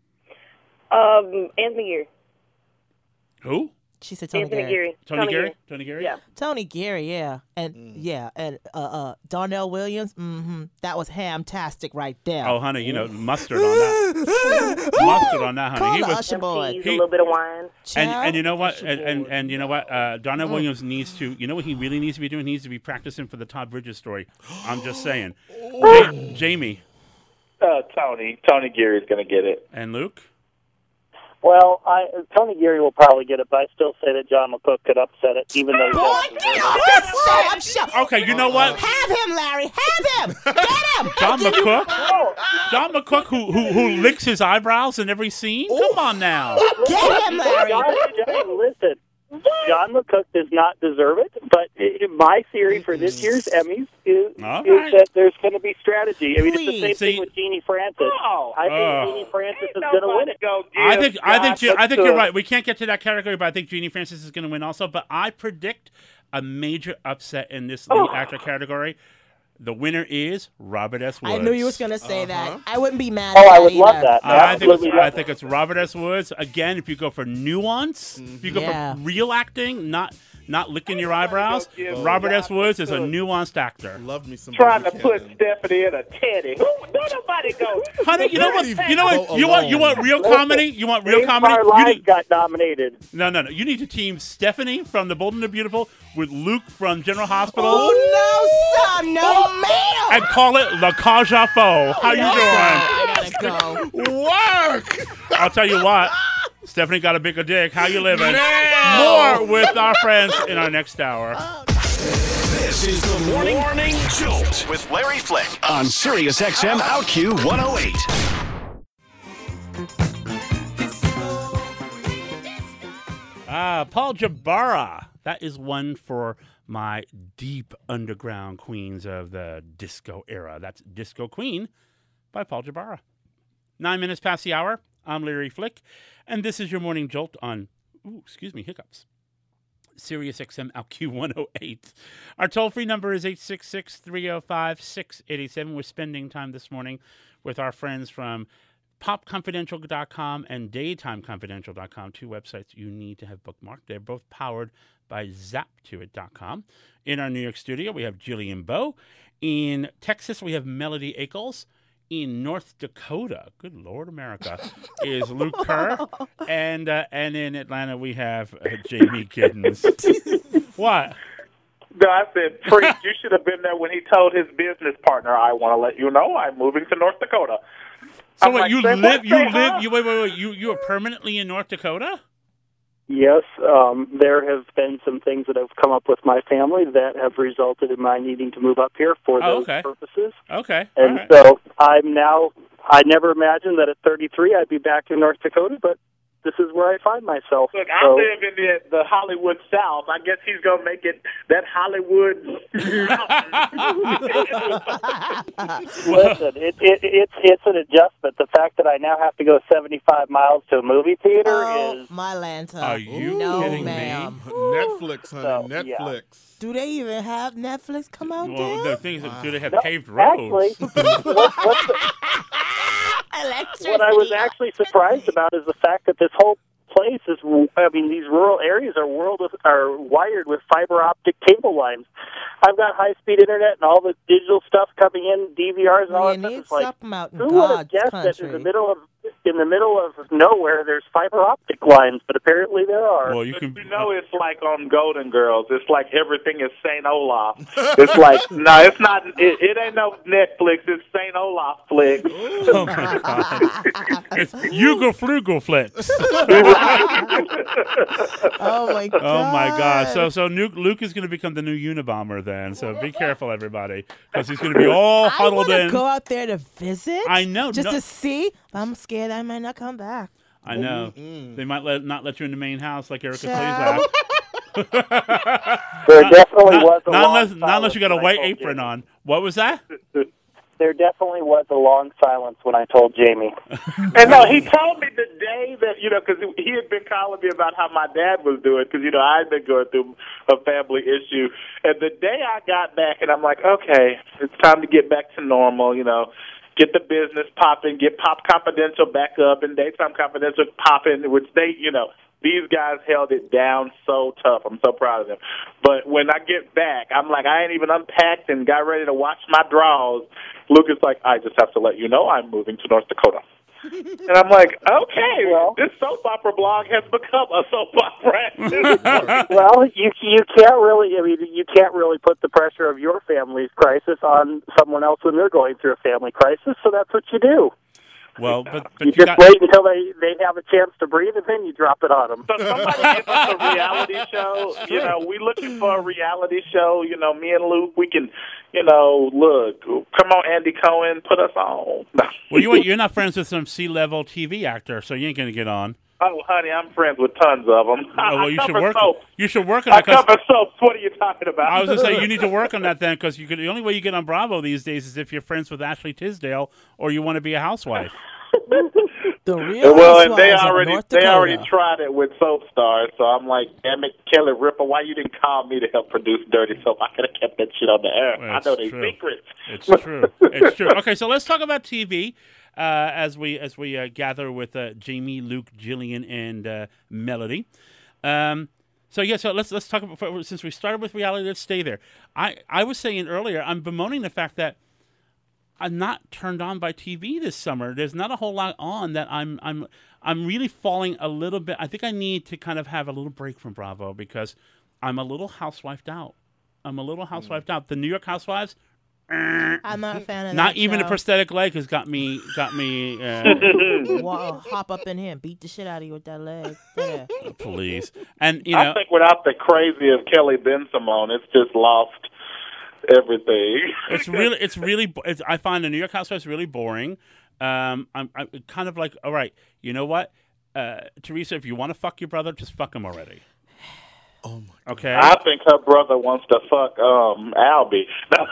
S4: um, Anthony Geary.
S3: Who?
S2: She said Tony
S4: Anthony
S2: Geary.
S4: Geary.
S3: Tony, Geary? Tony Geary?
S4: Yeah.
S2: Tony Geary, yeah, and yeah, and uh, uh, Darnell Williams. Mm-hmm. That was hamtastic right there.
S3: Oh, honey, you know, mustard on that. Mustard on that, honey.
S2: Call
S3: He
S2: the
S3: was,
S2: Usher boy.
S4: Cheese,
S3: He-
S4: a little bit of wine.
S3: And,
S2: Child.
S3: and you know what? And, and and you know what? Uh, Darnell Williams needs to. You know what he really needs to be doing? He needs to be practicing for the Todd Bridges story. I'm just saying. Ja- Jamie
S1: Uh, Tony, Tony Geary's going to get it.
S3: and Luke.
S5: Well, I, Tony Geary will probably get it, but I still say that John McCook could upset it, even though he
S2: Boy,
S5: doesn't
S2: get
S5: deserve
S2: off
S5: it.
S2: that stage. I'm sure.
S3: Okay, you know what?
S2: Have him, Larry. Have him. Get him.
S3: John McCook. John McCook, who who who licks his eyebrows in every scene. Come on now.
S2: Get him, Larry.
S5: John, John, listen, John McCook does not deserve it, but i- my theory for this year's Emmys is,
S3: All
S5: is
S3: right.
S5: that there's going to be strategy. I mean,
S2: Please.
S5: it's the same
S3: See-
S5: thing with Jeannie Francis.
S1: Oh,
S5: I think
S3: Oh.
S5: Jeannie Francis
S1: ain't
S5: is going to win
S1: nobody
S5: it.
S1: go
S3: I
S1: give
S3: think I think
S1: God
S3: I think
S1: the-
S3: you're right. We can't get to that category, but I think Jeannie Francis is going to win also. But I predict a major upset in this lead actor category. The winner is Robert S. Woods.
S2: I knew you was gonna say that. I wouldn't be mad.
S5: Oh,
S2: at
S5: I
S2: that
S5: would love
S2: either.
S5: that.
S3: I think, it's,
S5: Absolutely
S3: I
S5: love
S3: think it's Robert S. Woods. Again, if you go for nuance, if you go
S2: Yeah.
S3: for real acting, not not licking your eyebrows,
S1: give
S3: Robert
S1: God
S3: S. Woods is a
S1: the-
S3: nuanced actor.
S6: Love me some
S1: Trying to
S6: Bobby
S1: put
S6: Cannon.
S1: Stephanie in a teddy. Who? Don't nobody go.
S3: Honey, you know what?
S6: Leave
S3: You know what?
S6: Bo
S3: You want you want
S6: alone.
S3: real comedy? You want real
S5: Days of
S3: comedy?
S5: Our
S3: You
S5: Lives
S3: need,
S5: got nominated.
S3: no, no, no. You need to team Stephanie from The Bold and the Beautiful with Luke from General Hospital,
S2: Oh no, son, no, ma'am.
S3: and call it La Cage à Faux. How you doing?
S2: I gotta go.
S6: Work.
S3: I'll tell you what. Stephanie got a bigger dick. How you living? More with our friends in our next hour.
S7: This is the Morning, Morning Jolt with Larry Flick on Sirius X M Out Q one oh eight.
S3: Ah, Paul Jabara. That is one for my deep underground queens of the disco era. That's Disco Queen by Paul Jabara. Nine minutes past the hour. I'm Larry Flick, and this is your Morning Jolt on, ooh, excuse me, hiccups. Sirius X M L Q one oh eight. Our toll-free number is eight six six, three oh five, six eight seven. We're spending time this morning with our friends from pop confidential dot com and daytime confidential dot com, two websites you need to have bookmarked. They're both powered by zap to it dot com. In our New York studio, we have Jillian Bowe. In Texas, we have Melody Akels. In North Dakota, good Lord America, is Luke Kerr. And uh, and in Atlanta, we have uh, Jamie Giddens. What?
S1: No, I said, Freak, you should have been there when he told his business partner, I want to let you know I'm moving to North Dakota.
S3: So
S1: I'm
S3: wait,
S1: like,
S3: you
S1: "Say
S3: live,
S1: what?
S3: you
S1: Say
S3: live,
S1: huh?"
S3: you wait, wait, wait, you you are permanently in North Dakota?
S5: Yes, um, there have been some things that have come up with my family that have resulted in my needing to move up here for
S3: Oh,
S5: those
S3: okay.
S5: purposes.
S3: Okay,
S5: And
S3: all right.
S5: so I'm now, I never imagined that at thirty-three I'd be back in North Dakota, but this is where I find myself.
S1: Look, I
S5: So-
S1: live in the, the Hollywood South. I guess he's going to make it that Hollywood.
S5: Listen, it, it, it's it's an adjustment. The fact that I now have to go seventy-five miles to a movie theater
S2: Oh,
S5: is
S2: my Lanta.
S3: Are you
S2: no,
S3: kidding me?
S2: ma'am.
S6: Netflix, honey,
S5: So, yeah.
S6: Netflix.
S2: Do they even have Netflix come out
S3: Well,
S2: there?
S3: the thing is, do they have
S5: No,
S3: paved roads?
S5: actually. what, what's the, what I was actually surprised about is the fact that this whole place is, I mean, these rural areas are world are wired with fiber optic cable lines. I've got high-speed internet and all the digital stuff coming in, D V Rs and all
S2: We
S5: that stuff.
S2: need
S5: It's like,
S2: something out in
S5: who would have
S2: God's
S5: guessed that in the
S2: country.
S5: middle of in the middle of nowhere there's fiber optic lines? But apparently there are.
S3: Well, you
S1: But
S3: can.
S1: you know, it's like on Golden Girls. It's like everything is Saint Olaf. It's like, no, it's not. It, it ain't no Netflix. It's Saint Olaf flicks.
S3: Oh my God! It's Yugo Frugal Flicks.
S2: Oh my God.
S3: Oh my God! So so Luke, Luke is going to become the new Unabomber then. So be careful, everybody, because he's going to be all
S2: I
S3: huddled
S2: want to
S3: in.
S2: go out there to visit.
S3: I know,
S2: Just
S3: no-
S2: to see. But I'm scared I might not come back.
S3: I know they might let not let you in the main house like Erica
S2: Child.
S3: Slezak.
S5: There definitely
S3: not,
S5: was a
S3: not
S5: long
S3: unless, not unless you got a
S5: silence when I
S3: white
S5: told
S3: apron
S5: Jamie.
S3: on. What was that?
S5: There definitely was a long silence when I told Jamie.
S1: And no, he told me the day that, you know, because he had been calling me about how my dad was doing, because, you know, I'd been going through a family issue. And the day I got back, and I'm like, okay, it's time to get back to normal, you know, get the business popping, get Pop Confidential back up, and Daytime Confidential popping, which they, you know, these guys held it down so tough. I'm so proud of them. But when I get back, I'm like, I ain't even unpacked and got ready to wash my drawers. Luke is like, I just have to let you know I'm moving to North Dakota. And I'm like, okay,
S5: Well-
S1: this soap opera blog has become a soap opera.
S5: Well, you you can't really. I mean, you can't really put the pressure of your family's crisis on someone else when they're going through a family crisis. So that's what you do.
S3: Well, but but
S5: You
S3: you
S5: just
S3: got.
S5: wait until they they have a chance to breathe, and then you drop it on them.
S1: So somebody get us a reality show. You know, we looking for a reality show. You know, me and Luke, we can, you know, look, come on, Andy Cohen, put us on.
S3: Well, you ain't- you're not friends with some C-level T V actor, so you ain't gonna get on.
S1: Oh, honey, I'm friends with tons of them.
S3: Oh, well, you
S1: I
S3: should
S1: cover
S3: work.
S1: soaps.
S3: You should work on
S1: I
S3: that. 'cause-
S1: cover soaps. What are you talking about?
S3: I was gonna say you need to work on that then, because you could. The only way you get on Bravo these days is if you're friends with Ashley Tisdale or you want to be a housewife.
S2: The real
S1: Well, and they
S2: Housewives of
S1: already
S2: North
S1: they
S2: Dakota.
S1: already tried it with Soap Stars, so I'm like, damn it, Kelly Ripa, why you didn't call me to help produce Dirty Soap? I could have kept that shit on the air.
S3: Well,
S1: I
S3: it's
S1: know their
S3: true.
S1: secrets.
S3: It's true. It's true. Okay, so let's talk about T V uh, as we as we uh, gather with uh, Jamie, Luke, Jillian, and uh, Melody. Um, so yeah, so let's let's talk about, since we started with reality, let's stay there. I I was saying earlier, I'm bemoaning the fact that I'm not turned on by T V this summer. There's not a whole lot on that I'm I'm I'm really falling a little bit. I think I need to kind of have a little break from Bravo because I'm a little housewifed out. I'm a little housewifed out. The New York Housewives,
S2: I'm not a fan of
S3: Not
S2: that
S3: even
S2: show.
S3: a prosthetic leg has got me got me. Uh,
S2: Whoa, hop up in here and beat the shit out of you with that leg. Yeah.
S3: please, and you know,
S1: I think without the crazy of Kelly Ben Simone, it's just lost everything.
S3: it's really, it's really. bo- It's, I find the New York Housewives really boring. Um, I'm, I'm kind of like, all right, you know what, uh, Teresa, if you want to fuck your brother, just fuck him already.
S6: Oh my.
S3: Okay.
S1: I think her brother wants to fuck um Albie.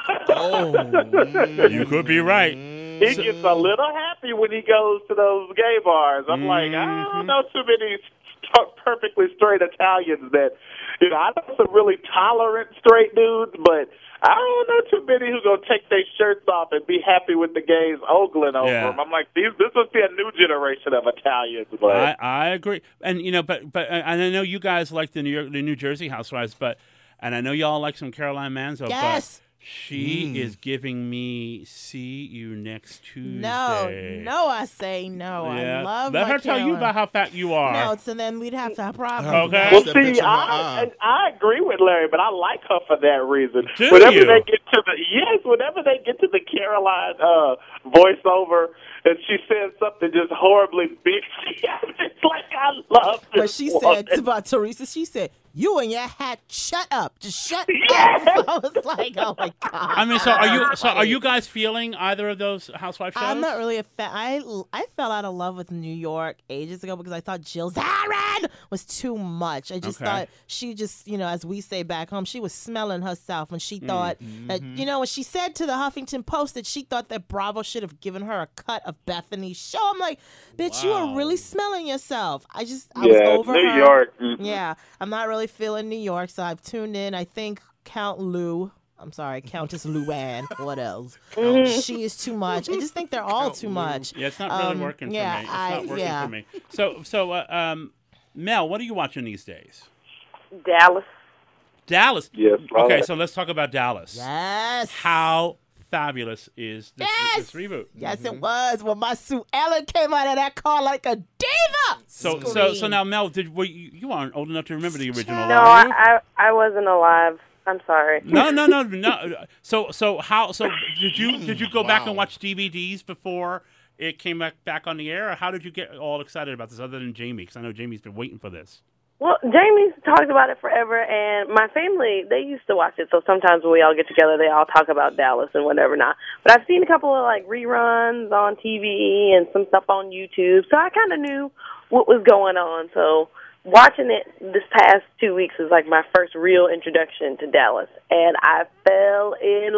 S6: Oh.
S3: You could be right.
S1: He gets a little happy when he goes to those gay bars. I'm like, I don't know too many st- perfectly straight Italians that, you know, I know some really tolerant straight dudes, but I don't know too many who gonna take their shirts off and be happy with the gays ogling over
S3: Yeah.
S1: them. I'm like, these, this must be a new generation of Italians. But
S3: I, I agree, and you know, but but and I know you guys like the New York, the New Jersey Housewives, but and I know y'all like some Caroline Manzo.
S2: Yes.
S3: But she is giving me see you next Tuesday.
S2: No, no, I say no.
S3: Yeah.
S2: I love
S3: Let
S2: my
S3: her tell you
S2: Caroline.
S3: about how fat you are.
S2: No, so then we'd have to have problems.
S3: Okay.
S1: Well,
S6: That bitch
S1: see,
S6: in my
S1: I,
S6: eye.
S1: I agree with Larry, but I like her for that reason.
S3: Do
S1: whenever
S3: you?
S1: they get to the yes, whenever they get to the Caroline uh, voiceover, and she says something just horribly bitchy, it's like I love this.
S2: But she
S1: woman.
S2: said about Teresa, she said, "You and your hat, shut up, just shut
S1: Yes.
S2: up." I was like, "Oh my god."
S3: I mean, so are you? So are you guys feeling either of those housewife shows?
S2: I'm not really a fan. I I fell out of love with New York ages ago because I thought Jill Zarin was too much. I just
S3: Okay.
S2: thought she just, you know, as we say back home, she was smelling herself when she thought that, you know, when she said to the Huffington Post that she thought that Bravo should have given her a cut of Bethany's show. I'm like, bitch, you are really smelling yourself. I just, I was
S1: yeah,
S2: over
S1: New
S2: her.
S1: York. mm,
S2: Yeah, I'm not really feeling New York, so I've tuned in. I think Count Lou. I'm sorry, Countess Luann. What else? She is too much. I just think they're all too much.
S3: Yeah, it's not really
S2: Um,
S3: working
S2: yeah,
S3: for me. It's
S2: I-
S3: not working
S2: yeah.
S3: for me. So, so uh, um, Mel, what are you watching these days?
S4: Dallas.
S3: Dallas.
S1: Yes,
S3: Okay,
S1: right.
S3: so let's talk about Dallas.
S2: Yes.
S3: How fabulous is this,
S2: Yes.
S3: this reboot?
S2: Yes, it was when my Sue Ellen came out of that car like a diva.
S3: So, so, so
S2: Scream.
S3: now, Mel, did were you, you aren't old enough to remember the original?
S4: No,
S3: are you?
S4: I, I I wasn't alive. I'm sorry.
S3: No, no, no, no. So, so how? So, did you did you go back and
S6: Wow.
S3: watch D V Ds before it came back back on the air, or how did you get all excited about this? Other than Jamie, because I know Jamie's been waiting for this.
S4: Well, Jamie's talked about it forever, and my family, they used to watch it, so sometimes when we all get together, they all talk about Dallas and whatever not. But I've seen a couple of, like, reruns on T V and some stuff on YouTube, so I kind of knew what was going on. So watching it this past two weeks is, like, my first real introduction to Dallas, and I fell in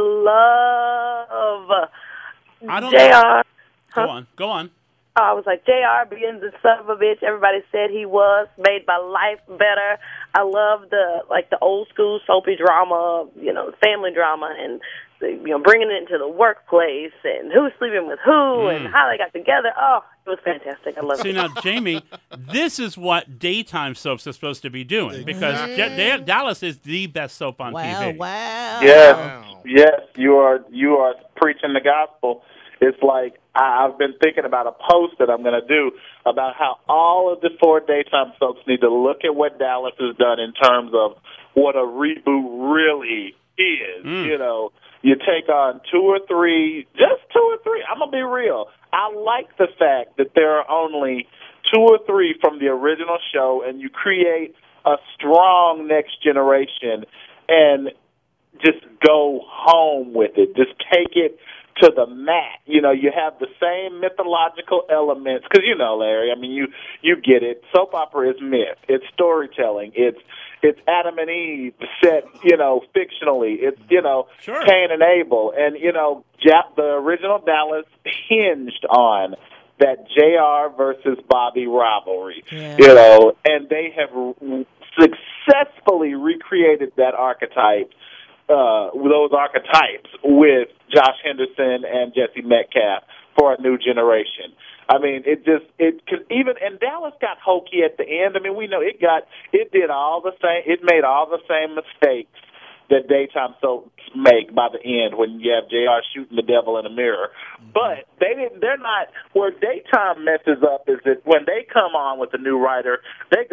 S4: love.
S3: I don't
S4: J
S3: know.
S4: R
S3: Go on, go on.
S4: I was like, J R being the son of a bitch everybody said he was, made my life better. I love the, like, the old school soapy drama, you know, family drama, and, the, you know, bringing it into the workplace, and who's sleeping with who, and how they got together. Oh, it was fantastic. I love
S3: See
S4: it.
S3: now, Jamie, this is what daytime soaps are supposed to be doing because
S6: Exactly.
S3: Ja- Da- Dallas is the best soap on
S2: Wow,
S3: T V.
S2: wow.
S1: Yes,
S6: Wow.
S1: yes, you are. You are preaching the gospel. It's like I, I've been thinking about a post that I'm going to do about how all of the four daytime soaps need to look at what Dallas has done in terms of what a reboot really is.
S3: Mm.
S1: You know, you take on two or three, just two or three. I'm gonna be real. I like the fact that there are only two or three from the original show, and you create a strong next generation and just go home with it. Just take it to the mat. You know, you have the same mythological elements because you know, Larry. I mean, you you get it. Soap opera is myth. It's storytelling. It's it's Adam and Eve set, you know, fictionally. It's you know,
S3: Sure.
S1: Cain and Abel, and you know, Jap, the original Dallas hinged on that J R versus Bobby rivalry.
S2: Yeah.
S1: You know, and they have r- successfully recreated that archetype. Uh, those archetypes with Josh Henderson and Jesse Metcalf for a new generation. I mean, it just it could even and Dallas got hokey at the end. I mean, we know it got it did all the same. It made all the same mistakes that daytime soaps make by the end when you have J R shooting the devil in a mirror. But they didn't. They're not where daytime messes up is that when they come on with a new writer, they go,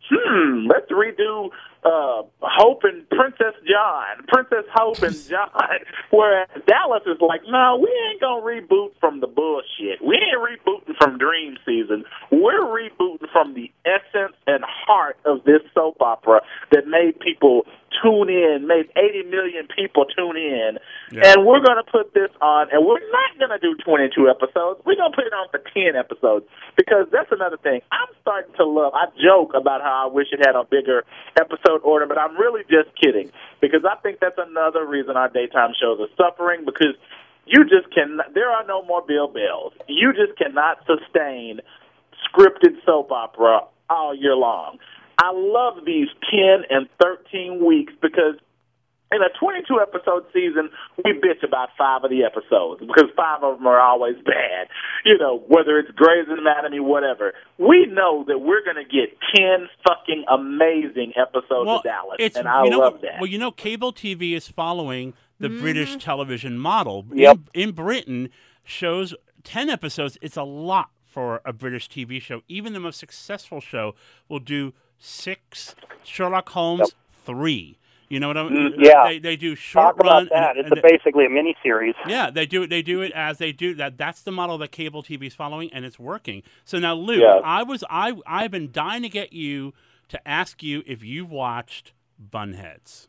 S1: hmm, let's redo uh, Hope and Princess John, Princess Hope and John. Whereas Dallas is like, no, we ain't going to reboot from the bullshit. We ain't rebooting from Dream Season. We're rebooting from the essence and heart of this soap opera that made people tune in, made eighty million people tune in. Yeah. And we're going to put this on, and we're not going to do twenty-two episodes. We're going to put it on for ten episodes, because that's another thing. I'm starting to love, I joke about how I wish it had a bigger episode order, but I'm really just kidding, because I think that's another reason our daytime shows are suffering, because you just cannot, there are no more Bill Bells. You just cannot sustain scripted soap opera all year long. I love these ten and thirteen weeks, because in a twenty-two episode season, we bitch about five of the episodes, because five of them are always bad. You know, whether it's Grey's Anatomy, whatever. We know that we're going to get ten fucking amazing episodes
S3: well,
S1: of Dallas,
S3: it's,
S1: and I
S3: you know,
S1: love that.
S3: Well, you know, cable T V is following the mm-hmm. British television model.
S5: Yep.
S3: In, in Britain, shows ten episodes, it's a lot for a British T V show. Even the most successful show will do six. Sherlock Holmes, yep. three. You know what I mean?
S5: Mm, yeah.
S3: They, they do short
S5: Talk
S3: run.
S5: about that.
S3: And,
S5: it's
S3: and
S5: a basically a mini series.
S3: Yeah, they do it. They do it as they do that. That's the model that cable T V is following, and it's working. So now, Luke,
S1: yes.
S3: I was I I've been dying to get you to ask you if you've watched Bunheads.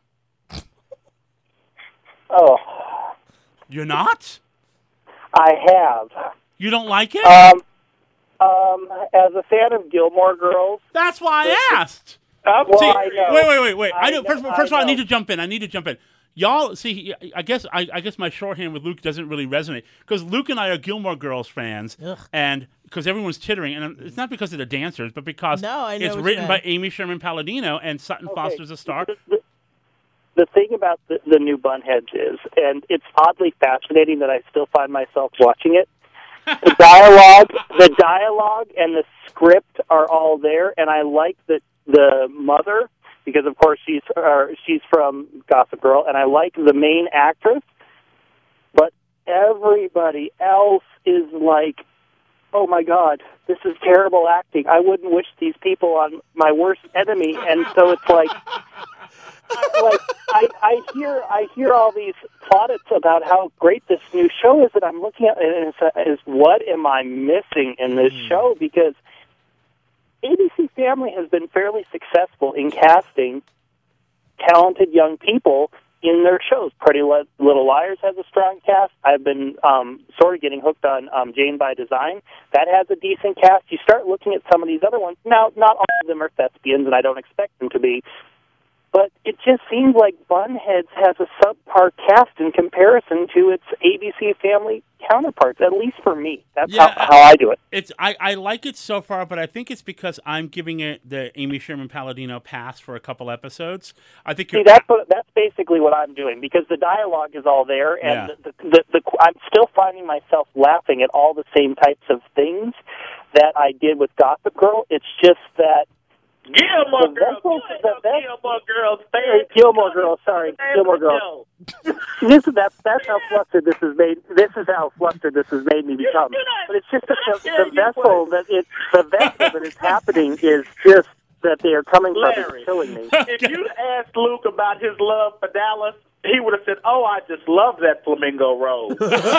S5: Oh,
S3: you're not?
S5: I have.
S3: You don't like it?
S5: Um, um, as a fan of Gilmore Girls.
S3: That's why I asked.
S5: Uh, well,
S3: see,
S5: I know.
S3: Wait, wait, wait, wait. I,
S5: I
S3: know.
S5: know
S3: First, first of all, I
S5: know.
S3: need to jump in. I need to jump in. Y'all, see, I guess I, I guess my shorthand with Luke doesn't really resonate, because Luke and I are Gilmore Girls fans,
S2: Ugh.
S3: and because everyone's tittering, and it's not because of the dancers, but because
S2: no, I know
S3: it's
S2: what
S3: written
S2: you
S3: by
S2: meant.
S3: Amy Sherman Palladino, and Sutton
S5: Okay.
S3: Foster's a star.
S5: The, the, the thing about the, the new Bunheads is, and it's oddly fascinating that I still find myself watching it, the dialogue, the dialogue and the script are all there, and I like that the mother, because of course she's uh, she's from Gossip Girl, and I like the main actress, but everybody else is like, oh my God, this is terrible acting. I wouldn't wish these people on my worst enemy, and so it's like, like I, I hear I hear all these plaudits about how great this new show is, and I'm looking at it and it's, is what am I missing in this mm. show? Because A B C Family has been fairly successful in casting talented young people in their shows. Pretty Little Liars has a strong cast. I've been um, sort of getting hooked on um, Jane by Design. That has a decent cast. You start looking at some of these other ones. Now, not all of them are thespians, and I don't expect them to be. But it just seems like Bunheads has a subpar cast in comparison to its A B C Family counterparts, at least for me. That's
S3: yeah,
S5: how, how I do it.
S3: It's I, I like it so far, but I think it's because I'm giving it the Amy Sherman Palladino pass for a couple episodes. I think you're...
S5: See, that's, what, that's basically what I'm doing, because the dialogue is all there, and
S3: yeah.
S5: the, the, the, I'm still finding myself laughing at all the same types of things that I did with Gossip Girl. It's just that
S1: Gilmore Girls.
S5: Vessels, the Vessels,
S1: Gilmore Girls.
S5: Gilmore Girls. Sorry, Gilmore Girls. This is that's that's how flustered this has made. This is how flustered this has made me become. But it's just that the, the vessel that it the vessel that is happening is just that they are coming from
S1: Larry,
S5: is killing me.
S1: If you'd asked Luke about his love for Dallas, he would have said, "Oh, I just love that flamingo rose."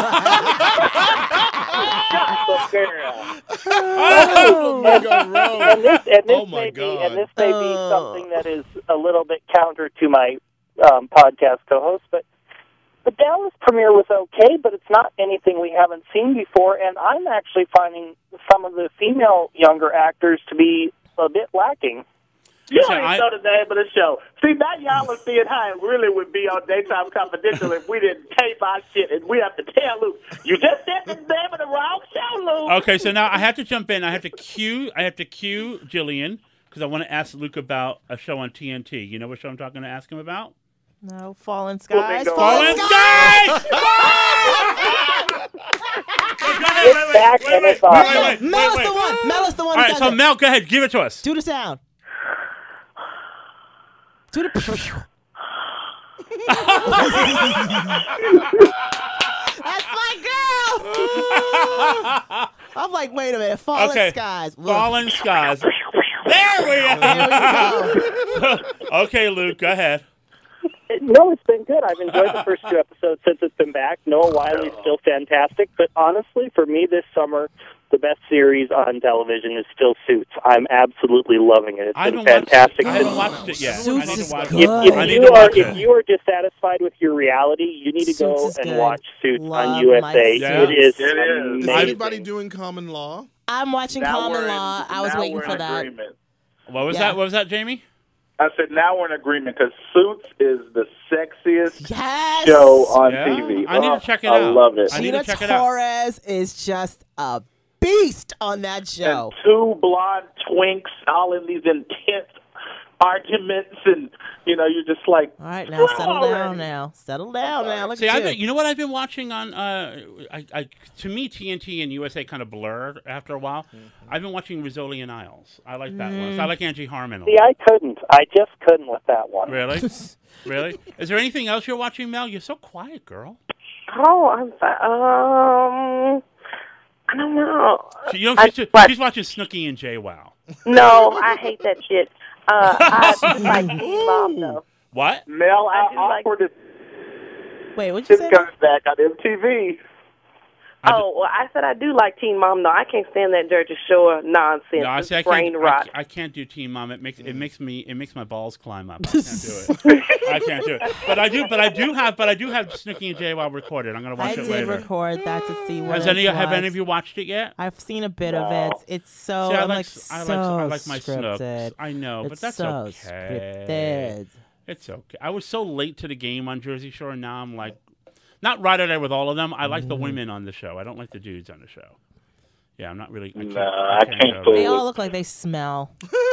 S6: Oh, flamingo rose.
S5: And this, and this
S6: Oh, my
S5: may
S6: God.
S5: be, and this may be
S2: Oh.
S5: something that is a little bit counter to my um, podcast co-host, but the Dallas premiere was okay, but it's not anything we haven't seen before, and I'm actually finding some of the female younger actors to be a bit lacking.
S1: You
S3: So
S1: ain't
S3: I-
S1: know the name of the show. See, that y'all would see it how it really would be on Daytime Confidential if we didn't tape our shit and we have to tell Luke, you just said the name of the wrong show, Luke.
S3: Okay, so now I have to jump in. I have to cue. I have to cue Jillian because I want to ask Luke about a show on T N T. You know what show I'm talking to ask him about?
S2: No, Fallen Skies.
S1: Flamingo
S2: Fallen
S3: Fallen
S2: Skies.
S3: Skies!
S5: It's back and it's
S3: wait,
S5: awesome.
S3: wait, wait,
S2: Mel is
S3: wait,
S2: the
S3: wait.
S2: one. Mel is the one.
S3: All
S2: who
S3: right,
S2: does
S3: so
S2: it.
S3: Mel, go ahead, give it to us.
S2: Do the sound. Do the. That's my girl. I'm like, wait a minute. Fallen
S3: Okay,
S2: Skies. Ugh.
S3: Fallen Skies. There we go. Okay, Luke, go ahead.
S5: No, it's been good. I've enjoyed the first two episodes since it's been back. Noah Wiley's still fantastic, but honestly, for me this summer, the best series on television is still Suits. I'm absolutely loving it. It's
S3: I
S5: been
S3: haven't
S5: fantastic.
S3: Watched, I haven't watched it yet.
S2: Suits
S3: I need
S2: is
S3: to watch
S2: good.
S3: it.
S5: If,
S3: I
S5: if
S3: need
S5: you
S3: to
S5: are
S3: watch
S5: if
S3: it.
S5: you are dissatisfied with your reality, you need to
S2: Suits
S5: go
S2: is
S5: and
S2: good.
S5: watch Suits
S2: Love
S5: on U S A.
S3: Yeah.
S5: It is
S1: It is.
S5: amazing.
S6: Is anybody doing Common Law?
S2: I'm watching
S1: Now
S2: Common
S1: we're in-
S2: Law. I was
S1: now
S2: waiting
S1: we're
S2: for
S1: in
S2: that.
S1: agreement.
S3: What was
S2: Yeah.
S3: that? What was that, Jamie?
S1: I said now we're in agreement because Suits is the sexiest
S2: Yes.
S1: show on
S3: Yeah?
S1: T V.
S3: I need to
S1: Oh,
S3: check it
S1: I
S3: out.
S1: love it.
S3: I need to
S2: Gina
S3: check it out.
S2: Torres is just a beast on that show.
S1: And two blonde twinks all in these intense arguments, and you know you're just like,
S2: All right, now settle
S1: already.
S2: down. Now settle down. Now look
S3: See,
S2: at
S3: I've
S2: you.
S3: been, you know what I've been watching on? Uh, I, I, to me, T N T and U S A kind of blurred after a while. I've been watching Rizzoli and Isles. I like that one. So I like Angie Harmon. A
S5: See,
S3: lot.
S5: I couldn't. I just couldn't with that one.
S3: Really? Really? Is there anything else you're watching, Mel? You're so quiet, girl.
S4: Oh, I'm fi- um, I don't know.
S3: She, you know,
S4: I
S3: she's, just,
S4: watch-
S3: she's watching Snooki and JWoww.
S4: No, I hate that shit. Uh, I just like Teen Mom though.
S3: What?
S1: Mel,
S4: I
S1: how
S4: do like-
S1: awkward is
S2: Wait, what'd you
S1: this
S2: say?
S1: comes back on M T V?
S3: I
S4: Oh, well, I said I do like Teen Mom though. I can't stand that Jersey Shore nonsense.
S3: No, I
S4: It's
S3: see. I
S4: brain
S3: can't.
S4: rot.
S3: I, I can't do Teen Mom. It makes it makes me it makes my balls climb up. I can't do it. I can't do it. But I do. But I do have. But I do have Snooki and JWoww recorded. I'm gonna
S2: I
S3: watch it
S2: did
S3: later.
S2: record that to see what
S3: Has
S2: it
S3: any
S2: was.
S3: have any of you watched it yet?
S2: I've seen a bit of it. It's so
S3: See, I
S2: I'm
S3: like,
S2: like
S3: I
S2: so
S3: like I like my
S2: scripted.
S3: Snooks. I know, but
S2: It's
S3: that's
S2: so
S3: okay.
S2: scripted.
S3: It's okay. I was so late to the game on Jersey Shore, and now I'm like, not right there with all of them. I like the
S2: Mm.
S3: women on the show. I don't like the dudes on the show. Yeah, I'm not really. I can't,
S1: Nah,
S3: I
S1: I
S3: can't,
S1: can't
S3: go
S1: fool
S3: there.
S2: They all look like they smell.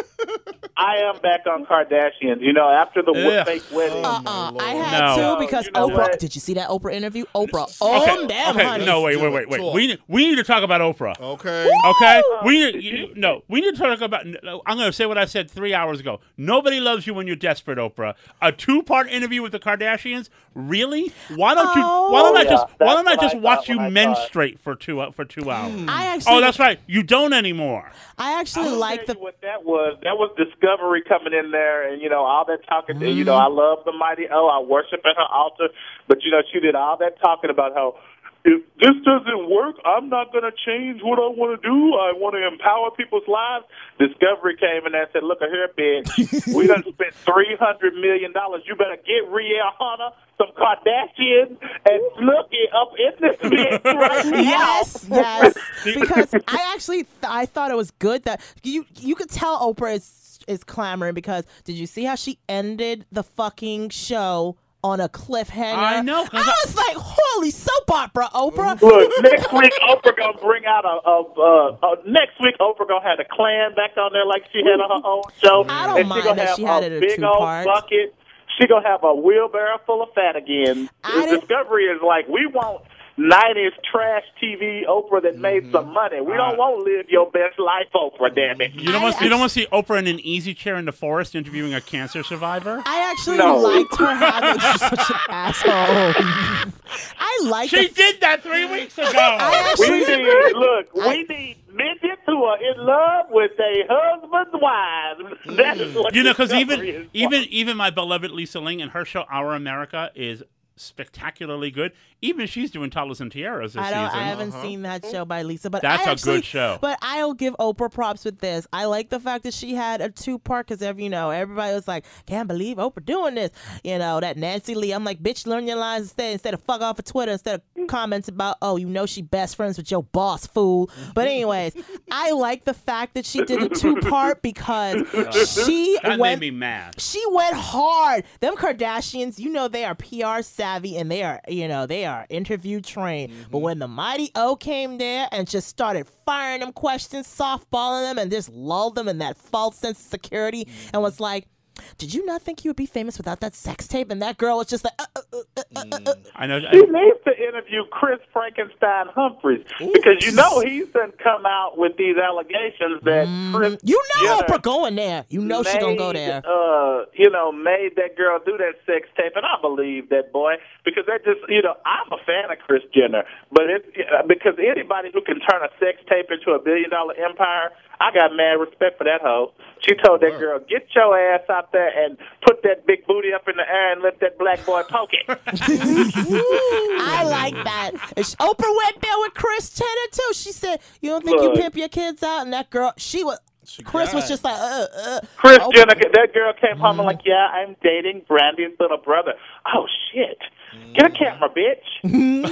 S1: I am back on Kardashians. You know, after the
S3: Ugh.
S1: fake wedding.
S2: Uh-uh. I had
S3: No.
S2: to because
S1: You know
S2: Oprah.
S1: what?
S2: Did you see that Oprah interview? Oprah. Oh,
S3: Okay,
S2: damn,
S3: okay,
S2: honey.
S3: no, wait, wait,
S6: Do
S3: wait,
S6: it.
S3: wait.
S6: Talk.
S3: We need, we need to talk about Oprah.
S6: Okay.
S3: Okay, we need you, no. We need to talk about. no, I'm going to say what I said three hours ago. Nobody loves you when you're desperate, Oprah. A two-part interview with the Kardashians. Really? Why don't you? Why don't I
S5: Yeah,
S3: just? Why
S5: that's
S3: don't I
S5: what
S3: just
S5: I
S3: watch
S5: thought
S3: you
S5: when I saw it.
S3: menstruate for two uh, for two hours?
S2: I actually.
S3: Oh, that's right. You don't anymore.
S2: I actually
S1: I'll
S2: like
S1: tell
S2: the.
S1: you what that was. That was Discovery coming in there, and you know all that talking. You know, I love the mighty O. I worship at her altar, but you know she did all that talking about how if this doesn't work, I'm not going to change what I want to do. I want to empower people's lives. Discovery came in there and said, "Look here, bitch. We done spent three hundred million dollars. You better get Rihanna, some Kardashians, and look it up in this bitch right now."
S2: Yes, yes. Because I actually th- I thought it was good that you you could tell Oprah is is clamoring because did you see how she ended the fucking show on a cliffhanger?
S3: I know,
S2: I
S3: 'cause I-
S2: was like, holy soap opera, Oprah.
S1: Look, next week Oprah gonna bring out a, a, uh, uh next week Oprah gonna have a clan back on there like she had on her own show.
S2: I don't
S1: and
S2: mind
S1: she gonna
S2: that
S1: have
S2: she had
S1: a
S2: it a
S1: big old
S2: two-part.
S1: bucket. She gonna have a wheelbarrow full of fat again.
S2: I didn't-
S1: Discovery is like, we want nineties trash T V Oprah that made some money. We don't
S3: Uh,
S1: want to live your best life, Oprah. Damn it.
S3: You don't want you don't want to see Oprah in an easy chair in the forest interviewing a cancer survivor.
S2: I actually
S1: No.
S2: liked her having such an asshole. I like
S3: She
S2: the
S3: did that three weeks ago.
S2: I
S1: We
S2: actually
S1: need look. We need midgets who are in love with their husbands' wives. That is what
S3: You know, because
S1: Discovery
S3: even
S1: is
S3: even even my beloved Lisa Ling and her show Our America is spectacularly good. Even she's doing Toddlers and Tiaras this
S2: I don't.
S3: season.
S2: I haven't seen that show by Lisa, but
S3: That's
S2: I
S3: a
S2: actually,
S3: good show.
S2: But I'll give Oprah props with this. I like the fact that she had a two part because every you know everybody was like, "Can't believe Oprah doing this." You know that Nancy Lee. I'm like, "Bitch, learn your lines instead. Instead of fuck off of Twitter. Instead of comments about, oh, you know she best friends with your boss, fool." But anyways, I like the fact that she did a two part because she
S3: that
S2: went.
S3: made me mad.
S2: She went hard. Them Kardashians, you know, they are P R savvy and they are, you know, they are interview trained. But when the mighty O came there and just started firing them questions, softballing them, and just lulled them in that false sense of security, and was like, "Did you not think you would be famous without that sex tape?" And that girl was just like, uh, uh, uh, uh, uh, uh.
S3: I know.
S1: She needs to interview Chris Frankenstein Humphreys because you know he's done come out with these allegations that Chris
S2: You know
S1: Jenner
S2: Oprah going there. You know she gonna go
S1: made,
S2: there.
S1: Uh, you know, made that girl do that sex tape, and I believe that boy because that just, you know, I'm a fan of Chris Jenner, but it's because anybody who can turn a sex tape into a billion dollar empire, I got mad respect for that hoe. She told that girl, get your ass out there and put that big booty up in the air and let that black boy poke it.
S2: I like that. And she- Oprah went there with Chris Jenner, too. She said, you don't think
S1: Look.
S2: you pimp your kids out? And that girl, she was...
S6: She
S2: Chris was
S6: got
S2: just like, uh, uh.
S1: Chris
S2: Oprah-
S1: Jenner, that girl came home and like, yeah, I'm dating Brandy's little brother. Oh, shit. Get a camera, bitch.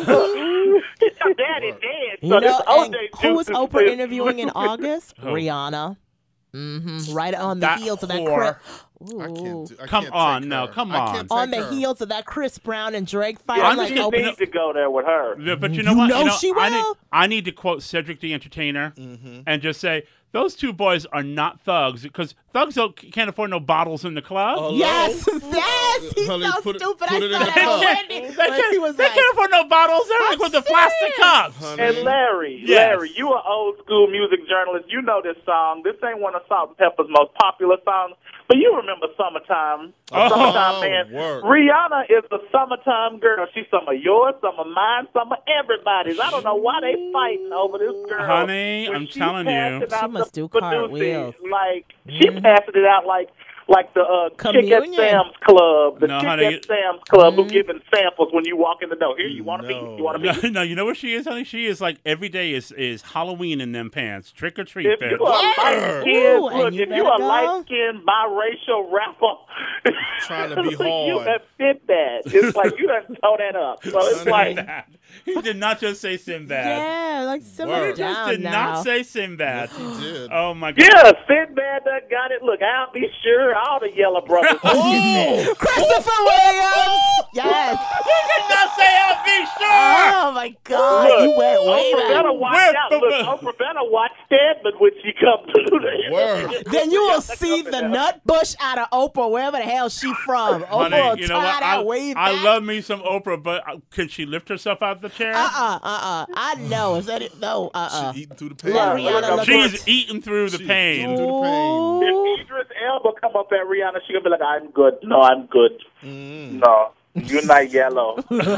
S1: Your daddy dead. So
S2: You know,
S1: this O
S2: and
S1: J
S2: who was
S1: juice
S2: Oprah
S1: is-
S2: interviewing in August?
S3: Who?
S2: Rihanna. Mm-hmm. Right on the
S3: That
S2: heels of that
S3: whore.
S2: Chris.
S6: I
S2: Ooh.
S6: can't do, I
S3: Come
S6: can't
S3: on,
S6: take
S3: no,
S6: her.
S3: come
S6: I
S3: on.
S6: can't
S2: On
S6: take
S2: the
S6: her.
S2: heels of that Chris Brown and Drake fight.
S1: Yeah,
S2: I'm like,
S1: she
S2: Oprah.
S1: needs to go there with her.
S3: Yeah, but you know
S2: You
S3: what?
S2: know
S3: you know,
S2: she
S3: I need,
S2: will.
S3: I need to quote Cedric the Entertainer and just say those two boys are not thugs because thugs don't, can't afford no bottles in the club.
S6: Hello?
S2: Yes, yes, he's
S6: Honey,
S2: so
S6: put it-
S2: stupid.
S6: put
S2: I
S6: it
S2: saw
S6: in the
S2: that
S6: cup.
S2: on Wendy.
S3: they
S2: When
S3: can't,
S2: he was
S3: they
S2: like,
S3: can't afford no bottles. They're like
S2: I'm
S3: with the plastic
S2: serious.
S3: cups.
S6: Honey.
S1: And Larry,
S3: Yes.
S1: Larry, you an old school music journalist. You know this song. This ain't one of Salt and Pepper's most popular songs, but you remember Summertime.
S3: Oh,
S1: Summertime Man.
S6: word.
S1: Rihanna is the summertime girl. She's some of yours, some of mine, some of everybody's. I don't know why they fighting over this girl.
S3: Honey,
S1: When
S3: I'm
S1: she
S3: telling you.
S1: passing out
S2: She must
S1: the
S2: do
S1: producing,
S2: cartwheels.
S1: Like, she passing it out like like the uh, chick at
S2: Communion.
S1: Sam's Club. The
S3: No,
S1: chick
S3: honey.
S1: at Sam's Club who giving samples when you walk in the door. Here, you want to
S6: No.
S1: be? You want to be?
S3: No, no, you know what she is, honey? She is like every day is is Halloween in them pants. Trick or treat,
S1: If
S3: bitch.
S1: you a light
S2: Ooh,
S1: skinned,
S2: and
S1: look,
S2: you
S1: if
S2: better
S1: you a
S2: go.
S1: light skinned biracial rapper,
S6: Trying to be
S1: you
S6: hard.
S1: have fit that. It's like you done toe that up. So it's like,
S3: Sinbad. He did not just say Sinbad.
S2: yeah, like simmer
S6: Word.
S3: He just
S2: down
S3: did
S2: now.
S3: not say Sinbad.
S6: He did.
S3: Oh my god.
S1: yeah, Sinbad done got it. Look, I'll be sure all the yellow brothers.
S6: Oh!
S2: Christopher Williams. Yes.
S3: He did not say I'll be sure.
S2: Oh my God,
S1: Look,
S2: you went way
S1: Oprah better
S2: back.
S1: watch
S3: Where-
S1: out. Look, Oprah better watch Stedman when she comes through there.
S6: Word.
S2: Then you will see the nut bush out of Oprah, wherever the hell she from. Oprah
S3: Honey,
S2: will
S3: you know
S2: tie
S3: what?
S2: that
S3: I,
S2: wave
S3: I
S2: back.
S3: love me some Oprah, but uh, can she lift herself out the chair?
S2: Uh-uh, uh-uh. I know. Is that it? No, uh-uh.
S6: She eating through the pain.
S2: Let
S1: Rihanna
S2: Rihanna look
S3: She's eating through the
S6: She's
S3: pain.
S6: eating through the pain.
S2: Ooh.
S1: If Idris Elba come up at Rihanna, she gonna be like, "I'm good. No, I'm good.
S6: Mm.
S1: No, you're not yellow."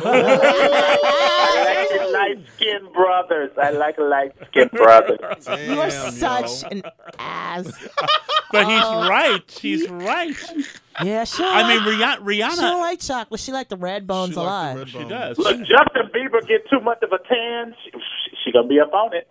S1: I like light skinned brothers. I like light skinned brothers.
S6: Damn,
S2: You're
S6: yo.
S2: such an ass.
S3: But he's right. He's right.
S2: Yeah, she don't
S3: I mean,
S2: like,
S3: Rihanna.
S2: she don't
S3: Rihanna
S2: like chocolate. She like the red bones
S6: She
S2: a
S6: like
S2: lot.
S6: the red
S3: she
S6: bone.
S3: does.
S1: Look, Justin Bieber get too much of a tan, she, she gonna be up on it.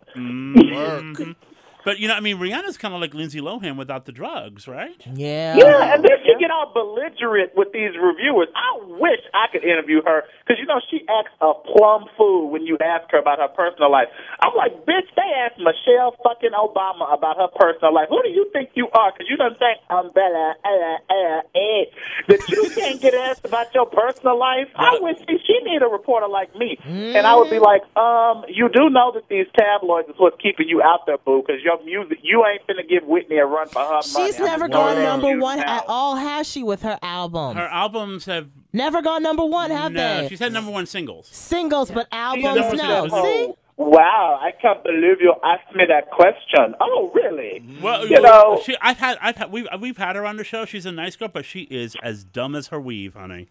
S3: Mhm. But you know, I mean, Rihanna's kind of like Lindsay Lohan without the drugs, right?
S2: Yeah.
S1: Yeah, and then she get all belligerent with these reviewers. I wish I could interview her because you know she acts a plum fool when you ask her about her personal life. I'm like, bitch, they asked Michelle fucking Obama about her personal life. Who do you think you are? Because you don't think I'm Bella, uh, uh, eh, that you can't get asked about your personal life. I wish she, she need a reporter like me, and I would be like, um, you do know that these tabloids is what's keeping you out there, boo, because your music, you ain't finna give Whitney a run for her money.
S2: She's
S1: I'm
S2: never
S1: just
S2: gone
S1: telling
S2: number
S1: you
S2: one
S1: now.
S2: at all, has she, with her albums?
S3: Her albums have
S2: Never gone number one, have
S3: no.
S2: they?
S3: She's had number one singles.
S2: Singles, but
S1: She
S2: albums,
S1: does
S2: no.
S1: that.
S2: See?
S1: Wow, I can't believe you asked me that question. Oh, really?
S3: Well,
S1: You know-
S3: she, I've had, I've had, we've, we've had her on the show. She's a nice girl, but she is as dumb as her weave, honey.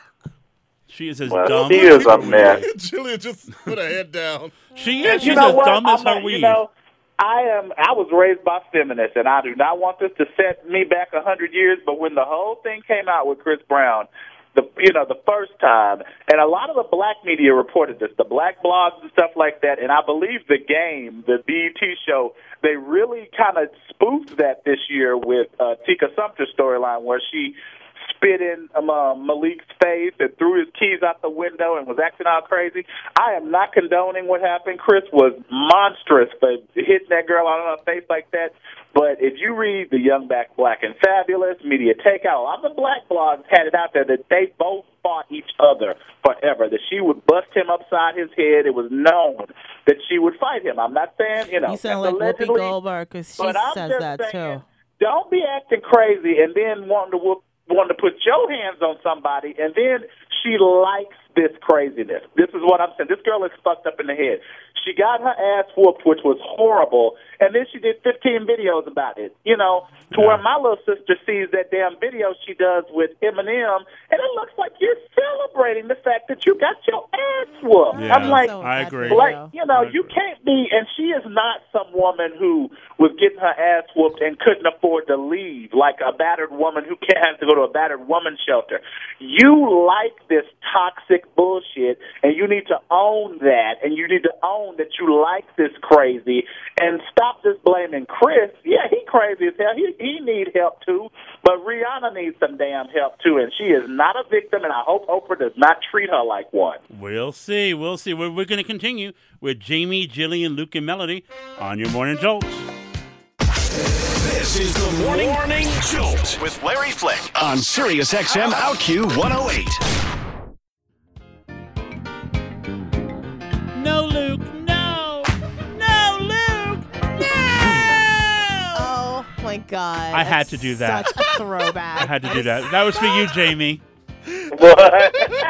S3: She is as
S1: Well,
S3: dumb.
S1: she is a mess.
S6: Jillian just put her head down.
S3: She is.
S1: You
S3: She's
S1: know
S3: as
S1: what?
S3: dumb as
S1: I'm
S3: her
S1: not-
S3: weave.
S1: You know, I am. I was raised by feminists, and I do not want this to set me back a hundred years. But when the whole thing came out with Chris Brown, the you know the first time, and a lot of the black media reported this, the black blogs and stuff like that, and I believe the Game, the B E T show, they really kind of spoofed that this year with uh, Tika Sumpter's storyline, where she spit in um, uh, Malik's face and threw his keys out the window and was acting all crazy. I am not condoning what happened. Chris was monstrous for hitting that girl on her face like that. But if you read The Young Back Black and Fabulous, Media Takeout, a lot of the black blogs had it out there that they both fought each other forever, that she would bust him upside his head. It was known that she would fight him. I'm not saying, you know,
S2: You sound
S1: that's
S2: like Whoopi
S1: allegedly,
S2: Goldberg, because she
S1: but I'm
S2: says
S1: just
S2: that,
S1: saying,
S2: too.
S1: don't be acting crazy and then wanting to whoop, wanting to put your hands on somebody, and then she likes this craziness. This is what I'm saying. This girl is fucked up in the head. She got her ass whooped, which was horrible, and then she did fifteen videos about it, you know, to where my little sister sees that damn video she does with Eminem, and it looks like you're celebrating the fact that you got your ass whooped.
S3: Yeah,
S1: I'm like,
S2: So
S3: I
S2: that
S3: agree.
S2: video.
S1: like, you know,
S3: I
S1: you
S3: agree.
S1: can't be, and she is not some woman who was getting her ass whooped and couldn't afford to leave, like a battered woman who can't have to go to a battered woman shelter. You like this toxic bullshit, and you need to own that, and you need to own that you like this crazy, and stop just blaming Chris. Yeah, he crazy as hell. He, he need help, too, but Rihanna needs some damn help, too, and she is not a victim, and I hope Oprah does not treat her like one.
S3: We'll see. We'll see. We're, we're going to continue with Jamie, Jillian, Luke, and Melody on your Morning Jolt.
S7: This is the Morning, Morning Jolt with Larry Flick on Sirius X M O U Q one oh eight.
S3: No, Luke. No. No, Luke. No.
S2: Oh, my God.
S3: I had to do that.
S2: Such a throwback.
S3: I had to do that. That was for you, Jamie.
S5: What?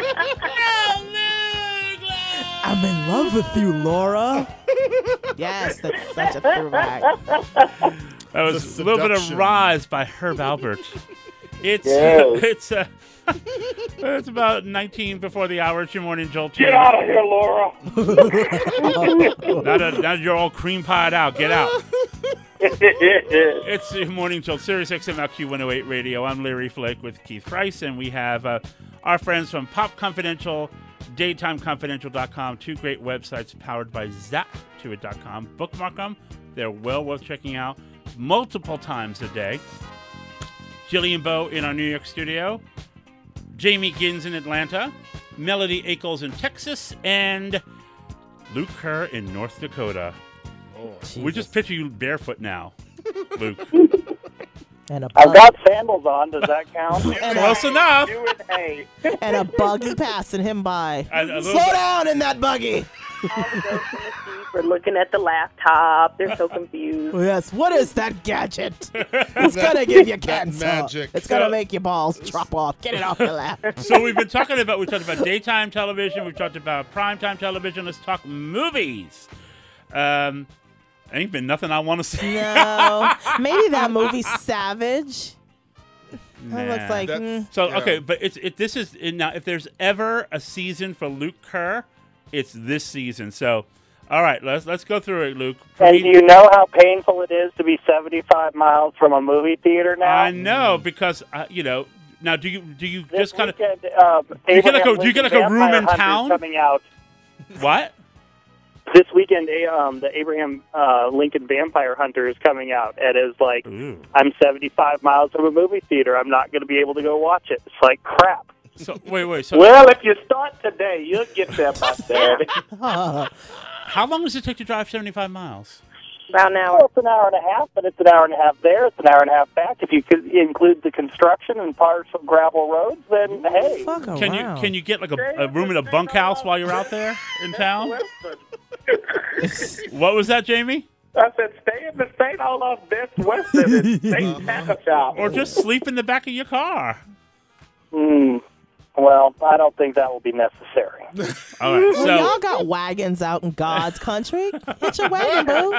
S2: I'm in love with you, Laura. Yes, that's such a throwback.
S3: That was a little bit of Rise by Herb Albert. It's
S5: Yes.
S3: it's uh, it's about nineteen before the hour. It's your Morning Jolt.
S5: Get out of here, Laura.
S3: Now that, now that you're all cream pied out, get out. It's your Morning Jolt, Sirius X M O U Q one oh eight Radio. I'm Larry Flick with Keith Price, and we have uh, our friends from Pop Confidential, Daytime Confidential dot com, two great websites powered by zap to it dot com. Bookmark them. They're well worth checking out multiple times a day. Jillian Bowe in our New York studio, Jamie Gins in Atlanta, Melody Akles in Texas, and Luke Kerr in North Dakota.
S6: Oh,
S3: We just picture you barefoot now, Luke.
S2: And a
S5: I've
S2: bug-
S5: got sandals on. Does that count?
S2: and,
S3: Close
S2: a,
S3: enough.
S5: You and hay.
S2: and a buggy passing him by.
S3: A- a little
S2: Slow
S3: bit-
S2: down in that buggy.
S4: All the ghosts in the street were looking at the laptop. They're so confused.
S2: Yes, what is that gadget? It's going to give you
S6: that
S2: cancer.
S6: magic.
S2: It's going to
S3: So-
S2: make your balls drop off. Get it off your lap.
S3: So we've been talking about, we've talked about daytime television, we've talked about primetime television. Let's talk movies. Um, ain't been nothing I want to see.
S2: No. Maybe that movie Savage. That
S3: Nah.
S2: looks like...
S6: That's-
S2: mm.
S3: So
S6: Yeah.
S3: okay, but it's it. This is now. If there's ever a season for Luke Kerr, it's this season. So, all right, let's let's go through it, Luke.
S5: And do you know how painful it is to be seventy-five miles from a movie theater now?
S3: I know because uh, you know. Now, do you do you
S5: This
S3: just kind of
S5: weekend, uh,
S3: Do you get like a-
S5: Abraham
S3: do you get like
S5: Lincoln
S3: a room
S5: Vampire
S3: in
S5: Hunter's
S3: town?
S5: Coming out
S3: what?
S5: this weekend. a- Um, the Abraham uh, Lincoln Vampire Hunter is coming out, and it's like
S3: Ooh.
S5: I'm seventy-five miles from a movie theater. I'm not going to be able to go watch it. It's like crap.
S3: So wait, wait. So
S1: Well, if you start today, you'll get there by Saturday.
S3: how long does it take to drive seventy-five miles?
S4: About an hour.
S5: Well, it's an hour and a half, but it's an hour and a half there. It's an hour and a half back. If you could include the construction and partial gravel roads, then hey.
S2: Fuck
S3: Can you
S2: around.
S3: can you get like a, a room in a bunkhouse while you're out there in town? What was that, Jamie?
S1: I said, stay in the state all off Best Western and stay tackle shop.
S3: Or just sleep in the back of your car?
S5: Hmm. Well, I don't think that will be necessary.
S3: All right.
S2: Well,
S3: So
S2: y'all got wagons out in God's country. Hit your wagon, boo.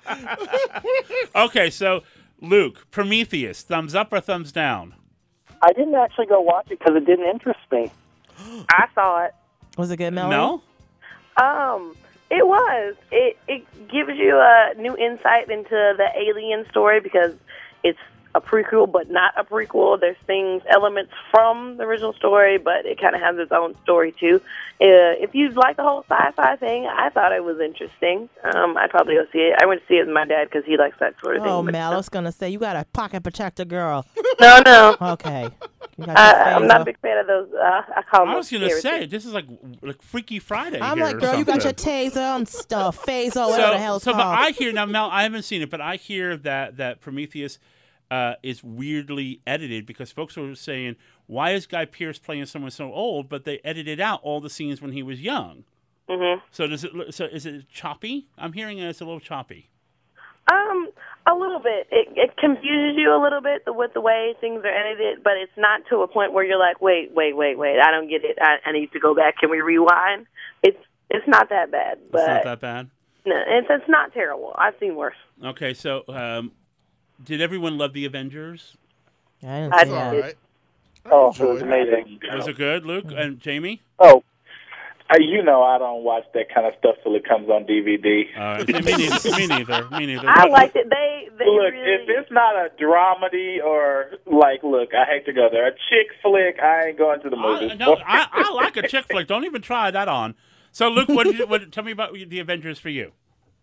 S3: okay, so Luke, Prometheus, thumbs up or thumbs down?
S5: I didn't actually go watch it because it didn't interest me.
S4: I saw it.
S2: Was it good, Melanie?
S3: No.
S4: Um, it was. It it gives you a new insight into the alien story because it's a prequel, but not a prequel. There's things, elements from the original story, but it kind of has its own story too. Uh, if you like the whole sci-fi thing, I thought it was interesting. Um, I'd probably go see it. I went to see it with my dad because he likes that sort of thing.
S2: Oh,
S4: but-
S2: Mel, I was going to say, you got a pocket protector girl.
S4: No, no.
S2: Okay. You got
S4: I,
S2: your
S4: I'm not a
S2: phaser.
S4: big fan of those. Uh, I call them
S3: I was
S4: those
S3: gonna
S4: scary
S3: say
S4: things.
S3: this is like like Freaky Friday.
S2: I'm
S3: here
S2: like,
S3: or
S2: girl, you got your
S3: something.
S2: taser and stuff, phaser, whatever the hell it's
S3: so but
S2: called.
S3: I hear now, Mel. I haven't seen it, but I hear that that Prometheus uh, is weirdly edited because folks were saying, why is Guy Pearce playing someone so old? But they edited out all the scenes when he was young.
S4: Mm-hmm.
S3: So does it? look- So is it choppy? I'm hearing it's a little choppy.
S4: Um, a little bit. It, it confuses you a little bit with the way things are edited, but it's not to a point where you're like, wait, wait, wait, wait. I don't get it. I, I need to go back. Can we rewind? It's it's not that bad, but
S3: It's not that bad.
S4: no, it's it's not terrible. I've seen worse.
S3: Okay, so um, did everyone love the Avengers?
S2: I didn't
S4: I
S2: see
S6: All
S2: that.
S6: right. I
S5: Oh, it was
S6: enjoyed it.
S5: amazing.
S3: Was it good, Luke and Jamie?
S5: Oh,
S1: Uh, you know, I don't watch that kind of stuff till it comes on D V D.
S3: Uh, me, neither, me neither. Me neither.
S4: I liked it. They, they
S1: Look,
S4: really...
S1: if it's not a dramedy or, like, look, I hate to go there, a chick flick, I ain't going to the movies.
S3: I, no, I, I like a chick flick. Don't even try that on. So, Luke, what did you, what, tell me about the Avengers for you.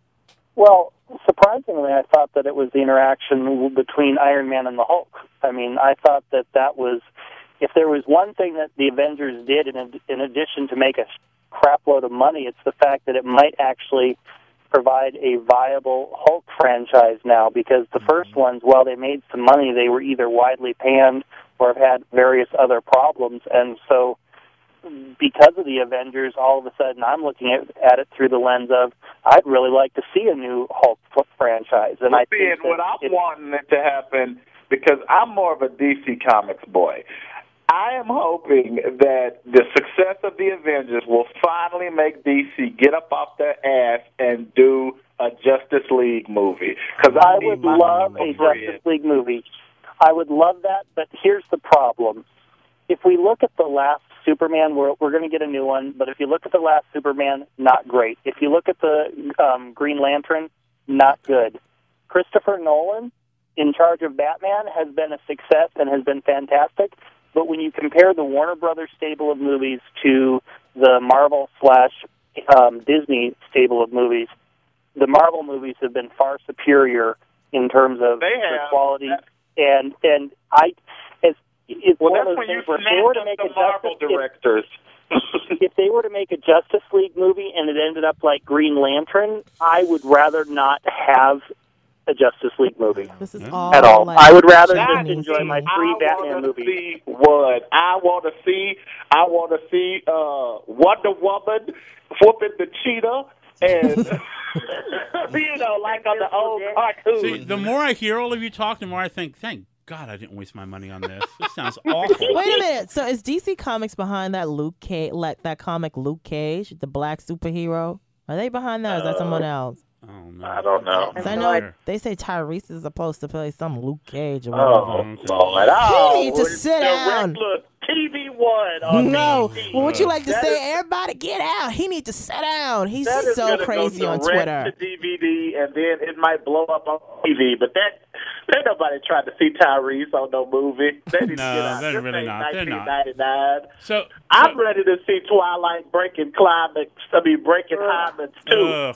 S5: Well, surprisingly, I thought that it was the interaction between Iron Man and the Hulk. I mean, I thought that that was, if there was one thing that the Avengers did in, in addition to make a crapload of money, it's the fact that it might actually provide a viable Hulk franchise now, because the first ones, while they made some money, they were either widely panned or have had various other problems. And so because of the Avengers, all of a sudden I'm looking at, at it through the lens of, I'd really like to see a new Hulk franchise. And
S1: well,
S5: I
S1: see,
S5: think
S1: and what I'm
S5: it,
S1: wanting it to happen, because I'm more of a D C Comics boy, I am hoping that the success of the Avengers will finally make D C get up off their ass and do a Justice League movie. Because I,
S5: I
S1: need
S5: would
S1: my
S5: love a Justice League movie. I would love that, but here's the problem. If we look at the last Superman, we're, we're going to get a new one, but if you look at the last Superman, not great. If you look at the um, Green Lantern, not good. Christopher Nolan, in charge of Batman, has been a success and has been fantastic. But when you compare the Warner Brothers stable of movies to the Marvel slash um, Disney stable of movies, the Marvel movies have been far superior in terms of
S1: They
S5: their
S1: have.
S5: quality.
S1: That's,
S5: and and I, as it's
S1: well,
S5: one
S1: that's
S5: of those
S1: when you
S5: things where if they were to
S1: snatch
S5: make
S1: up
S5: a
S1: the Marvel
S5: Justice,
S1: directors.
S5: if, if they were to make a Justice League movie and it ended up like Green Lantern, I would rather not have a Justice League movie.
S2: This is
S3: Yeah.
S2: all
S5: At all.
S2: like
S5: I would rather
S2: Japanese
S5: just enjoy my
S2: thing.
S5: free
S1: I
S5: Batman
S1: wanna
S5: movie.
S1: See what I want to see. I want to see uh, Wonder Woman whooping the cheetah, and you know, like on the old cartoons.
S3: See, the more I hear all of you talk, the more I think, thank God I didn't waste my money on this. This sounds awful.
S2: Wait a minute. So is D C Comics behind that Luke Cage, like that comic Luke Cage, the black superhero? Are they behind that, or is that someone else?
S3: Oh, no.
S1: I don't know.
S2: 'Cause I know they say Tyrese is supposed to play some Luke Cage or
S1: Oh,
S2: whatever.
S1: Lord. Oh,
S2: He needs to
S1: it's
S2: sit
S1: the
S2: down.
S1: regular T V one on
S2: No,
S1: T V.
S2: well, what you like to
S1: That
S2: say?
S1: is-
S2: Everybody get out. He needs to sit down. He's
S1: That is
S2: so
S1: gonna
S2: crazy
S1: go
S2: on
S1: direct
S2: Twitter.
S1: to D V D, and then it might blow up on T V. But that, ain't nobody tried to see Tyrese on no movie. They need to
S3: No,
S1: get out.
S3: they're
S1: This
S3: really
S1: ain't
S3: not. They're not.
S1: nineteen ninety-nine.
S3: So,
S1: I'm
S3: so-
S1: ready to see Twilight breaking climax. I mean, breaking Hyman's too.
S3: ugh.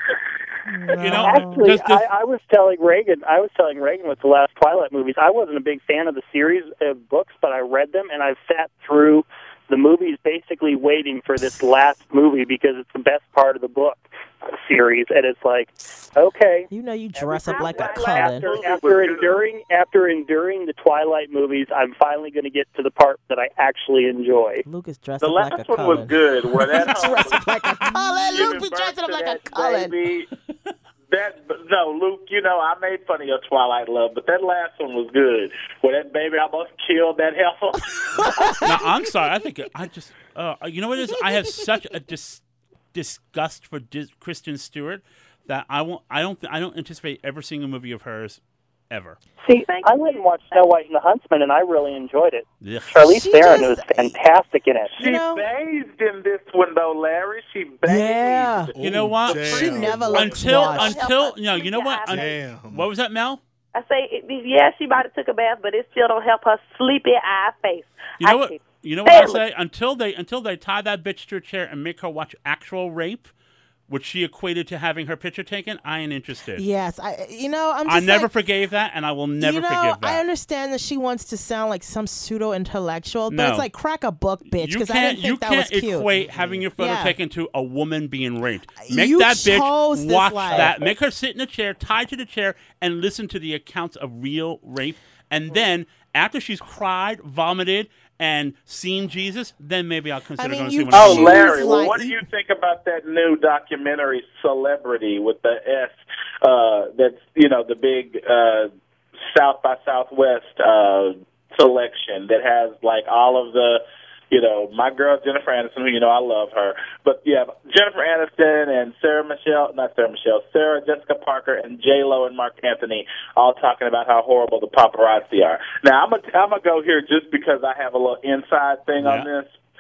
S3: You know,
S5: Actually,
S3: does this-
S5: I, I was telling Reagan, I was telling Reagan with the last Twilight movies, I wasn't a big fan of the series of books, but I read them, and I've sat through the movies basically waiting for this last movie because it's the best part of the book series, and it's like, okay.
S2: You know, you dress up like a
S1: After-
S2: Cullen.
S5: After, after enduring after enduring the Twilight movies, I'm finally going to get to the part that I actually enjoy.
S2: Luke is dressed
S1: The
S2: up
S1: last
S2: like a
S1: one
S2: Cullen.
S1: was good. Where that
S2: Dressed up like a Cullen. Luke be
S1: giving
S2: dressing
S1: birth
S2: up
S1: to
S2: like a
S1: that
S2: Cullen.
S1: baby. That no, Luke. You know I made fun of your Twilight love, but that last one was good. Where that baby almost killed that heifer.
S3: no, I'm sorry. I think I just, uh, you know what it is? I have such a dis- disgust for dis- Kristen Stewart that I won't. I don't. I don't anticipate ever seeing a movie of hers ever.
S5: See, I went and watched Snow White and the Huntsman, and I really enjoyed it.
S3: Ugh.
S5: Charlize
S2: She
S5: Theron
S2: just-
S5: was fantastic in it.
S1: She
S2: You know-
S1: bathed in this one though, Larry. She bathed.
S2: Yeah.
S3: You know what?
S6: Damn.
S2: She never looked
S3: Until
S2: washed.
S3: until no, you know what? Un-
S6: Damn.
S3: what was that, Mel?
S4: I say, it- yeah, she might have took a bath, but it still don't help her sleepy eye face.
S3: You know
S4: I
S3: what?
S4: can't
S3: You know what I
S4: stand
S3: say? Until they until they tie that bitch to a chair and make her watch actual rape, which she equated to having her picture taken, I ain't interested.
S2: Yes, I. You know, I'm. Just
S3: I never
S2: like,
S3: forgave that, and I will never
S2: you know,
S3: forgive that.
S2: I understand that she wants to sound like some pseudo intellectual, but
S3: No.
S2: it's like crack a book, bitch.
S3: You
S2: Because I
S3: can't.
S2: didn't
S3: You
S2: think that
S3: can't
S2: was cute.
S3: equate having your photo
S2: Yeah.
S3: taken to a woman being raped. Make
S2: You
S3: that
S2: chose
S3: bitch
S2: this
S3: watch
S2: life.
S3: that. Make her sit in a chair, tied to the chair, and listen to the accounts of real rape. And then after she's cried, vomited, and seen Jesus, then maybe I'll consider
S2: I mean,
S3: going to
S2: you
S3: see one.
S1: Oh,
S3: of these.
S1: Larry, well,
S2: like-
S1: what do you think about that new documentary, Celebrity, with the S? Uh, that's you know the big uh, South by Southwest uh, selection that has like all of the. You know, my girl Jennifer Aniston, who you know I love her, but yeah, Jennifer Aniston and Sarah Michelle, not Sarah Michelle, Sarah Jessica Parker and J Lo and Mark Anthony, all talking about how horrible the paparazzi are. Now I'm gonna I'm gonna go here just because I have a little inside thing on
S3: Yeah.
S1: this.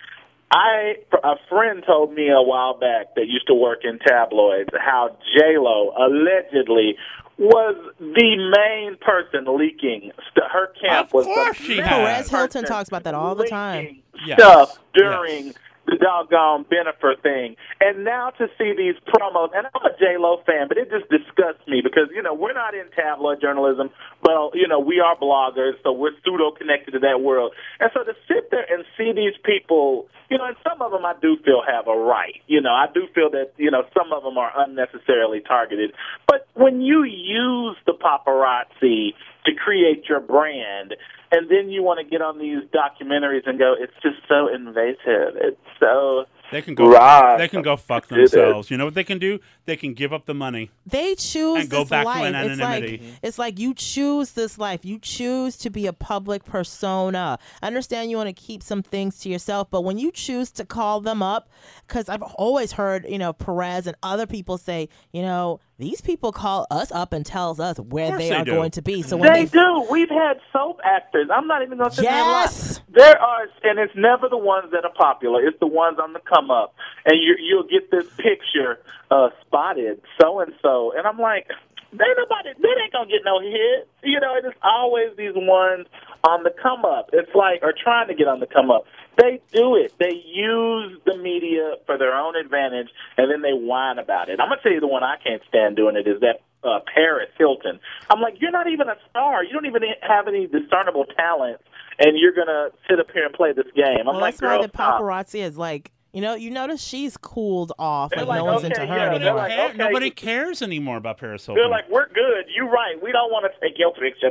S1: I a friend told me a while back that used to work in tabloids how J-Lo allegedly was the main person leaking. St- her camp
S3: Of
S1: was
S3: course
S1: the
S3: she
S1: main
S3: has.
S2: Perez Hilton
S1: person
S2: talks about that all the time.
S1: leaking
S3: Yes.
S1: Stuff during
S3: Yes.
S1: the doggone Bennifer thing. And now to see these promos, and I'm a J-Lo fan, but it just disgusts me because, you know, we're not in tabloid journalism, but, you know, we are bloggers, so we're pseudo-connected to that world. And so to sit there and see these people, you know, and some of them I do feel have a right. You know, I do feel that, you know, some of them are unnecessarily targeted. But when you use the paparazzi to create your brand, and then you want to get on these documentaries and go, it's just so invasive. It's so
S3: They can go.
S1: Right.
S3: They can go fuck
S1: It is.
S3: themselves. You know what they can do? They can give up the money.
S2: They choose
S3: And go
S2: this
S3: back to
S2: life.
S3: an
S2: It's like
S3: anonymity.
S2: it's like you choose this life. You choose to be a public persona. I understand you want to keep some things to yourself, but when you choose to call them up, because I've always heard, you know, Perez and other people say, you know, these people call us up and tells us where
S3: course
S2: they
S3: they
S2: are
S3: do.
S2: going to be. So when
S1: They
S2: they,
S1: do. We've had soap actors. I'm not even going to say
S2: Yes.
S1: There are, and it's never the ones that are popular. It's the ones on the come up, and you, you'll get this picture, uh, spotted so and so, and I'm like, they nobody, they ain't gonna get no hit. You know, it's always these ones on the come up. It's like, or trying to get on the come up. They do it. They use the media for their own advantage, and then they whine about it. I'm gonna tell you the one I can't stand doing it is that uh, Paris Hilton. I'm like, you're not even a star. You don't even have any discernible talent, and you're gonna sit up here and play this game. I'm
S2: well,
S1: like,
S2: that's why
S1: girl,
S2: the
S1: stop.
S2: paparazzi is like, you know, you notice she's cooled off.
S1: They're
S2: Like,
S1: like,
S2: no one's
S1: okay,
S2: into her
S1: yeah, they're
S2: anymore.
S1: like,
S3: Care-
S1: okay.
S3: Nobody cares anymore about Paris Hilton.
S1: They're like, we're good. You're right. We don't want to take your picture,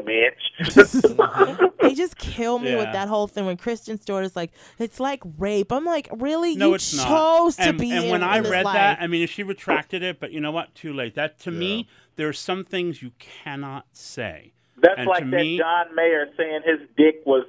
S1: bitch.
S2: They just kill me
S3: Yeah.
S2: with that whole thing when Kristen Stewart is like, it's like rape. I'm like, really?
S3: No,
S2: you
S3: it's not.
S2: chose to
S3: and,
S2: be
S3: and
S2: in,
S3: when I
S2: in this
S3: read
S2: life.
S3: that, I mean, if she retracted it, but you know what? Too late. That to me, there are some things you cannot say.
S1: That's
S3: And
S1: like
S3: to
S1: that
S3: me-
S1: John Mayer saying his dick was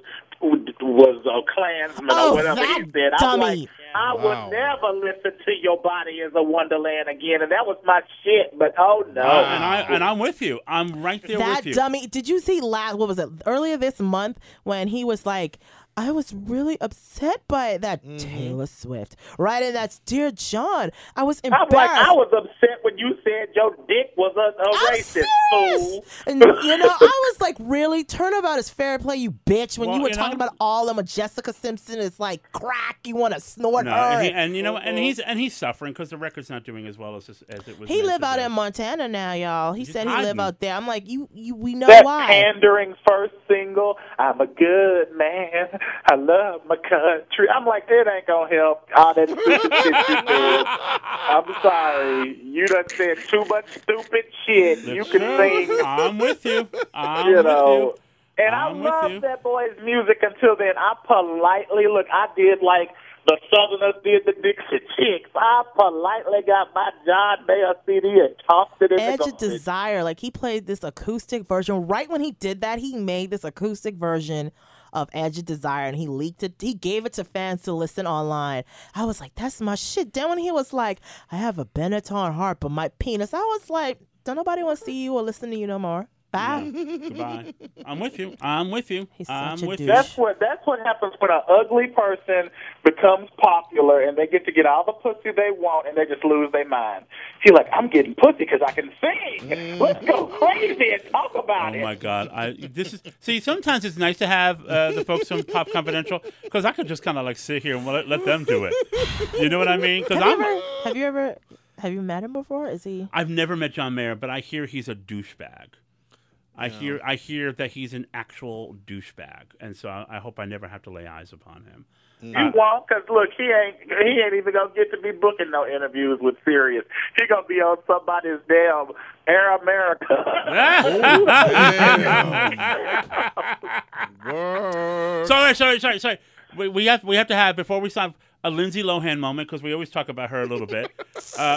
S1: was a Klansman
S2: Oh,
S1: or whatever
S2: that
S1: he said. I'm
S2: dummy.
S1: like, I
S6: Wow.
S1: will never listen to Your Body Is a Wonderland again, and that was my shit. But oh no,
S3: Uh, and I and I'm with you. I'm right there
S2: that
S3: with you.
S2: dummy. Did you see last? What was it? Earlier this month when he was like, I was really upset by that Taylor Swift, right? And that's Dear John. I was
S1: I'm
S2: embarrassed.
S1: like, I was upset when you said your dick was a, a
S2: I'm
S1: racist
S2: serious.
S1: fool.
S2: And you know, I was like, really? Turnabout is fair play, you bitch. When
S3: Well,
S2: you were
S3: you
S2: talking
S3: know-
S2: about all them, Jessica Simpson is like crack. You want to snort
S3: No,
S2: her.
S3: and, he, and you know, and he's and he's suffering because the record's not doing as well as as it was.
S2: He
S3: meant
S2: live
S3: to
S2: out
S3: do.
S2: in Montana now, y'all. He
S3: He's
S2: said he live
S3: hiding.
S2: out there. I'm like, you, you, we know
S1: That
S2: why.
S1: pandering first single, I'm a good man. I love my country. I'm like, it ain't gonna help. All that stupid shit you said. I'm sorry. You done said too much stupid shit. You
S3: That's
S1: can
S3: true.
S1: sing,
S3: I'm with you. I'm
S1: you
S3: with
S1: know.
S3: you.
S1: And
S3: I'm
S1: I
S3: with
S1: love
S3: you.
S1: that boy's music until then. I politely, look, I did like the Southerners did the Dixie Chicks. I politely got my John Mayer C D and tossed it in
S2: Edge
S1: the
S2: of
S1: garbage.
S2: Desire, like he played this acoustic version. Right when he did that, he made this acoustic version of Edge of Desire and he leaked it. He gave it to fans to listen online. I was like, that's my shit. Then when he was like, I have a Benetton heart, but my penis, I was like, don't nobody want to see you or listen to you no more. Bye.
S3: Goodbye. I'm with you. I'm with you.
S2: He's
S3: I'm
S2: such a
S3: with
S2: douche.
S3: you.
S1: That's what that's what happens when an ugly person becomes popular and they get to get all the pussy they want and they just lose their mind. He's like, I'm getting pussy because I can sing. Let's go crazy and talk about
S3: Oh
S1: it.
S3: my God! I this is see. Sometimes it's nice to have uh, the folks from Pop Confidential because I could just kind of like sit here and let, let them do it. You know what I mean? Because
S2: Have you,
S3: I'm
S2: ever, have you ever have you met him before? Is he?
S3: I've never met John Mayer, but I hear he's a douchebag. I hear I hear that he's an actual douchebag, and so I, I hope I never have to lay eyes upon him.
S1: You won't, because look, he ain't he ain't even gonna get to be booking no interviews with Sirius. He gonna be on somebody's damn Air America.
S6: Word.
S3: sorry, sorry, sorry, sorry. We, we have we have to have before we stop a Lindsay Lohan moment because we always talk about her a little bit. Uh,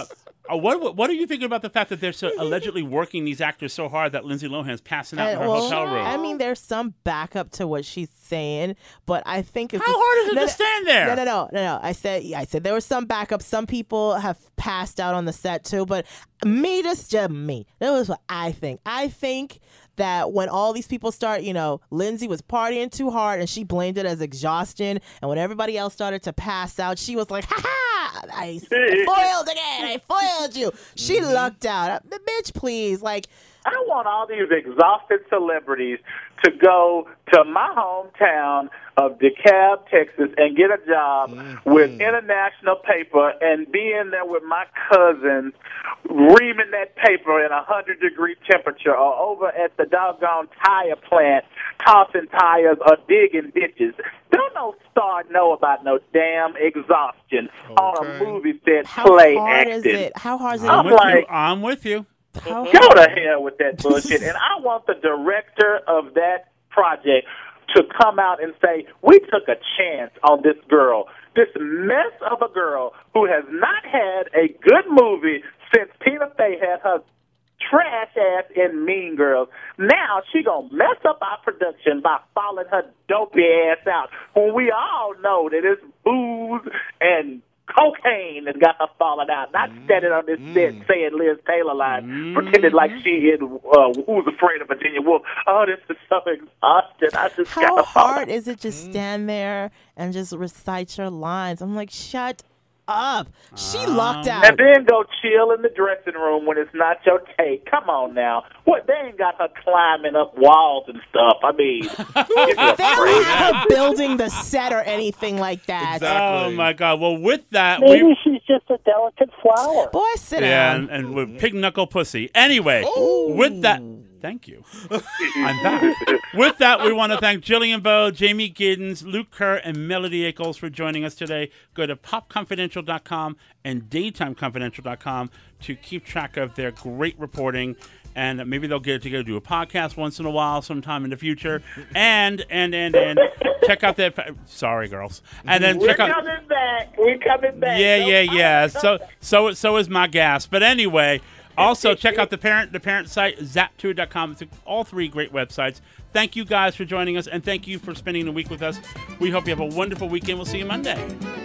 S3: Uh, what what are you thinking about the fact that they're so allegedly working these actors so hard that Lindsay Lohan's passing out
S2: And,
S3: in her
S2: well,
S3: hotel room?
S2: I mean, there's some backup to what she's saying, but I think it's
S3: How
S2: just-
S3: hard is it
S2: no,
S3: to
S2: no,
S3: stand there?
S2: No, no, no, no, no. I said, yeah, I said there was some backup. Some people have passed out on the set too, but me, this just me. That was what I think. I think that when all these people start, you know, Lindsay was partying too hard and she blamed it as exhaustion, and when everybody else started to pass out, she was like, ha ha, I foiled again. I foiled you. She
S3: Mm-hmm.
S2: lucked out. Uh, Bitch, please, like.
S1: I want all these exhausted celebrities to go to my hometown of DeKalb, Texas, and get a job
S6: Mm-hmm.
S1: with international paper and be in there with my cousins reaming that paper in a hundred-degree temperature, or over at the doggone tire plant tossing tires or digging ditches. Don't no star know about no damn exhaustion on a
S6: Okay.
S1: movie set
S2: How
S1: play
S2: hard
S1: acting.
S2: is it? How hard is it?
S3: I'm
S1: I'm
S3: with you.
S1: like-
S3: I'm with you.
S2: How
S1: Go to hell with that bullshit. And I want the director of that project to come out and say, we took a chance on this girl, this mess of a girl who has not had a good movie since Tina Fey had her trash ass in Mean Girls. Now she gonna mess up our production by falling her dopey ass out when we all know that it's booze and cocaine that got her falling out. Not standing on this set saying Liz Taylor line, pretending like she is uh, Who's Afraid of Virginia Woolf. Oh, this is so exhausted. I just
S2: How
S1: got
S2: hard is it just stand there and just recite your lines? I'm like, shut up. She lucked out.
S1: And then go chill in the dressing room when it's not your take. Come on now. What, they ain't got her climbing up walls and stuff. I mean, give me a
S2: They don't
S1: break.
S2: have her building the set or anything like that.
S6: Exactly.
S3: Oh my God! Well, with that,
S5: Maybe
S3: we
S5: she's just a delicate flower.
S2: Boy, sit
S3: yeah,
S2: down.
S3: and, and with pig knuckle pussy. Anyway, with that, thank you. I'm back. With that, we want to thank Jillian Bowe, Jamie Giddens, Luke Kerr, and Melody Eccles for joining us today. Go to pop confidential dot com and daytime confidential dot com to keep track of their great reporting. And maybe they'll get together do a podcast once in a while, sometime in the future. And and and and check out that. Sorry, girls. And then
S1: We're
S3: check out.
S1: coming back. We're coming back.
S3: Yeah,
S1: No
S3: yeah, yeah.
S1: problem.
S3: So, so, so is my gas. But anyway, also check out the parent, the parent site, zap tour dot com. It's all three great websites. Thank you guys for joining us, and thank you for spending the week with us. We hope you have a wonderful weekend. We'll see you Monday.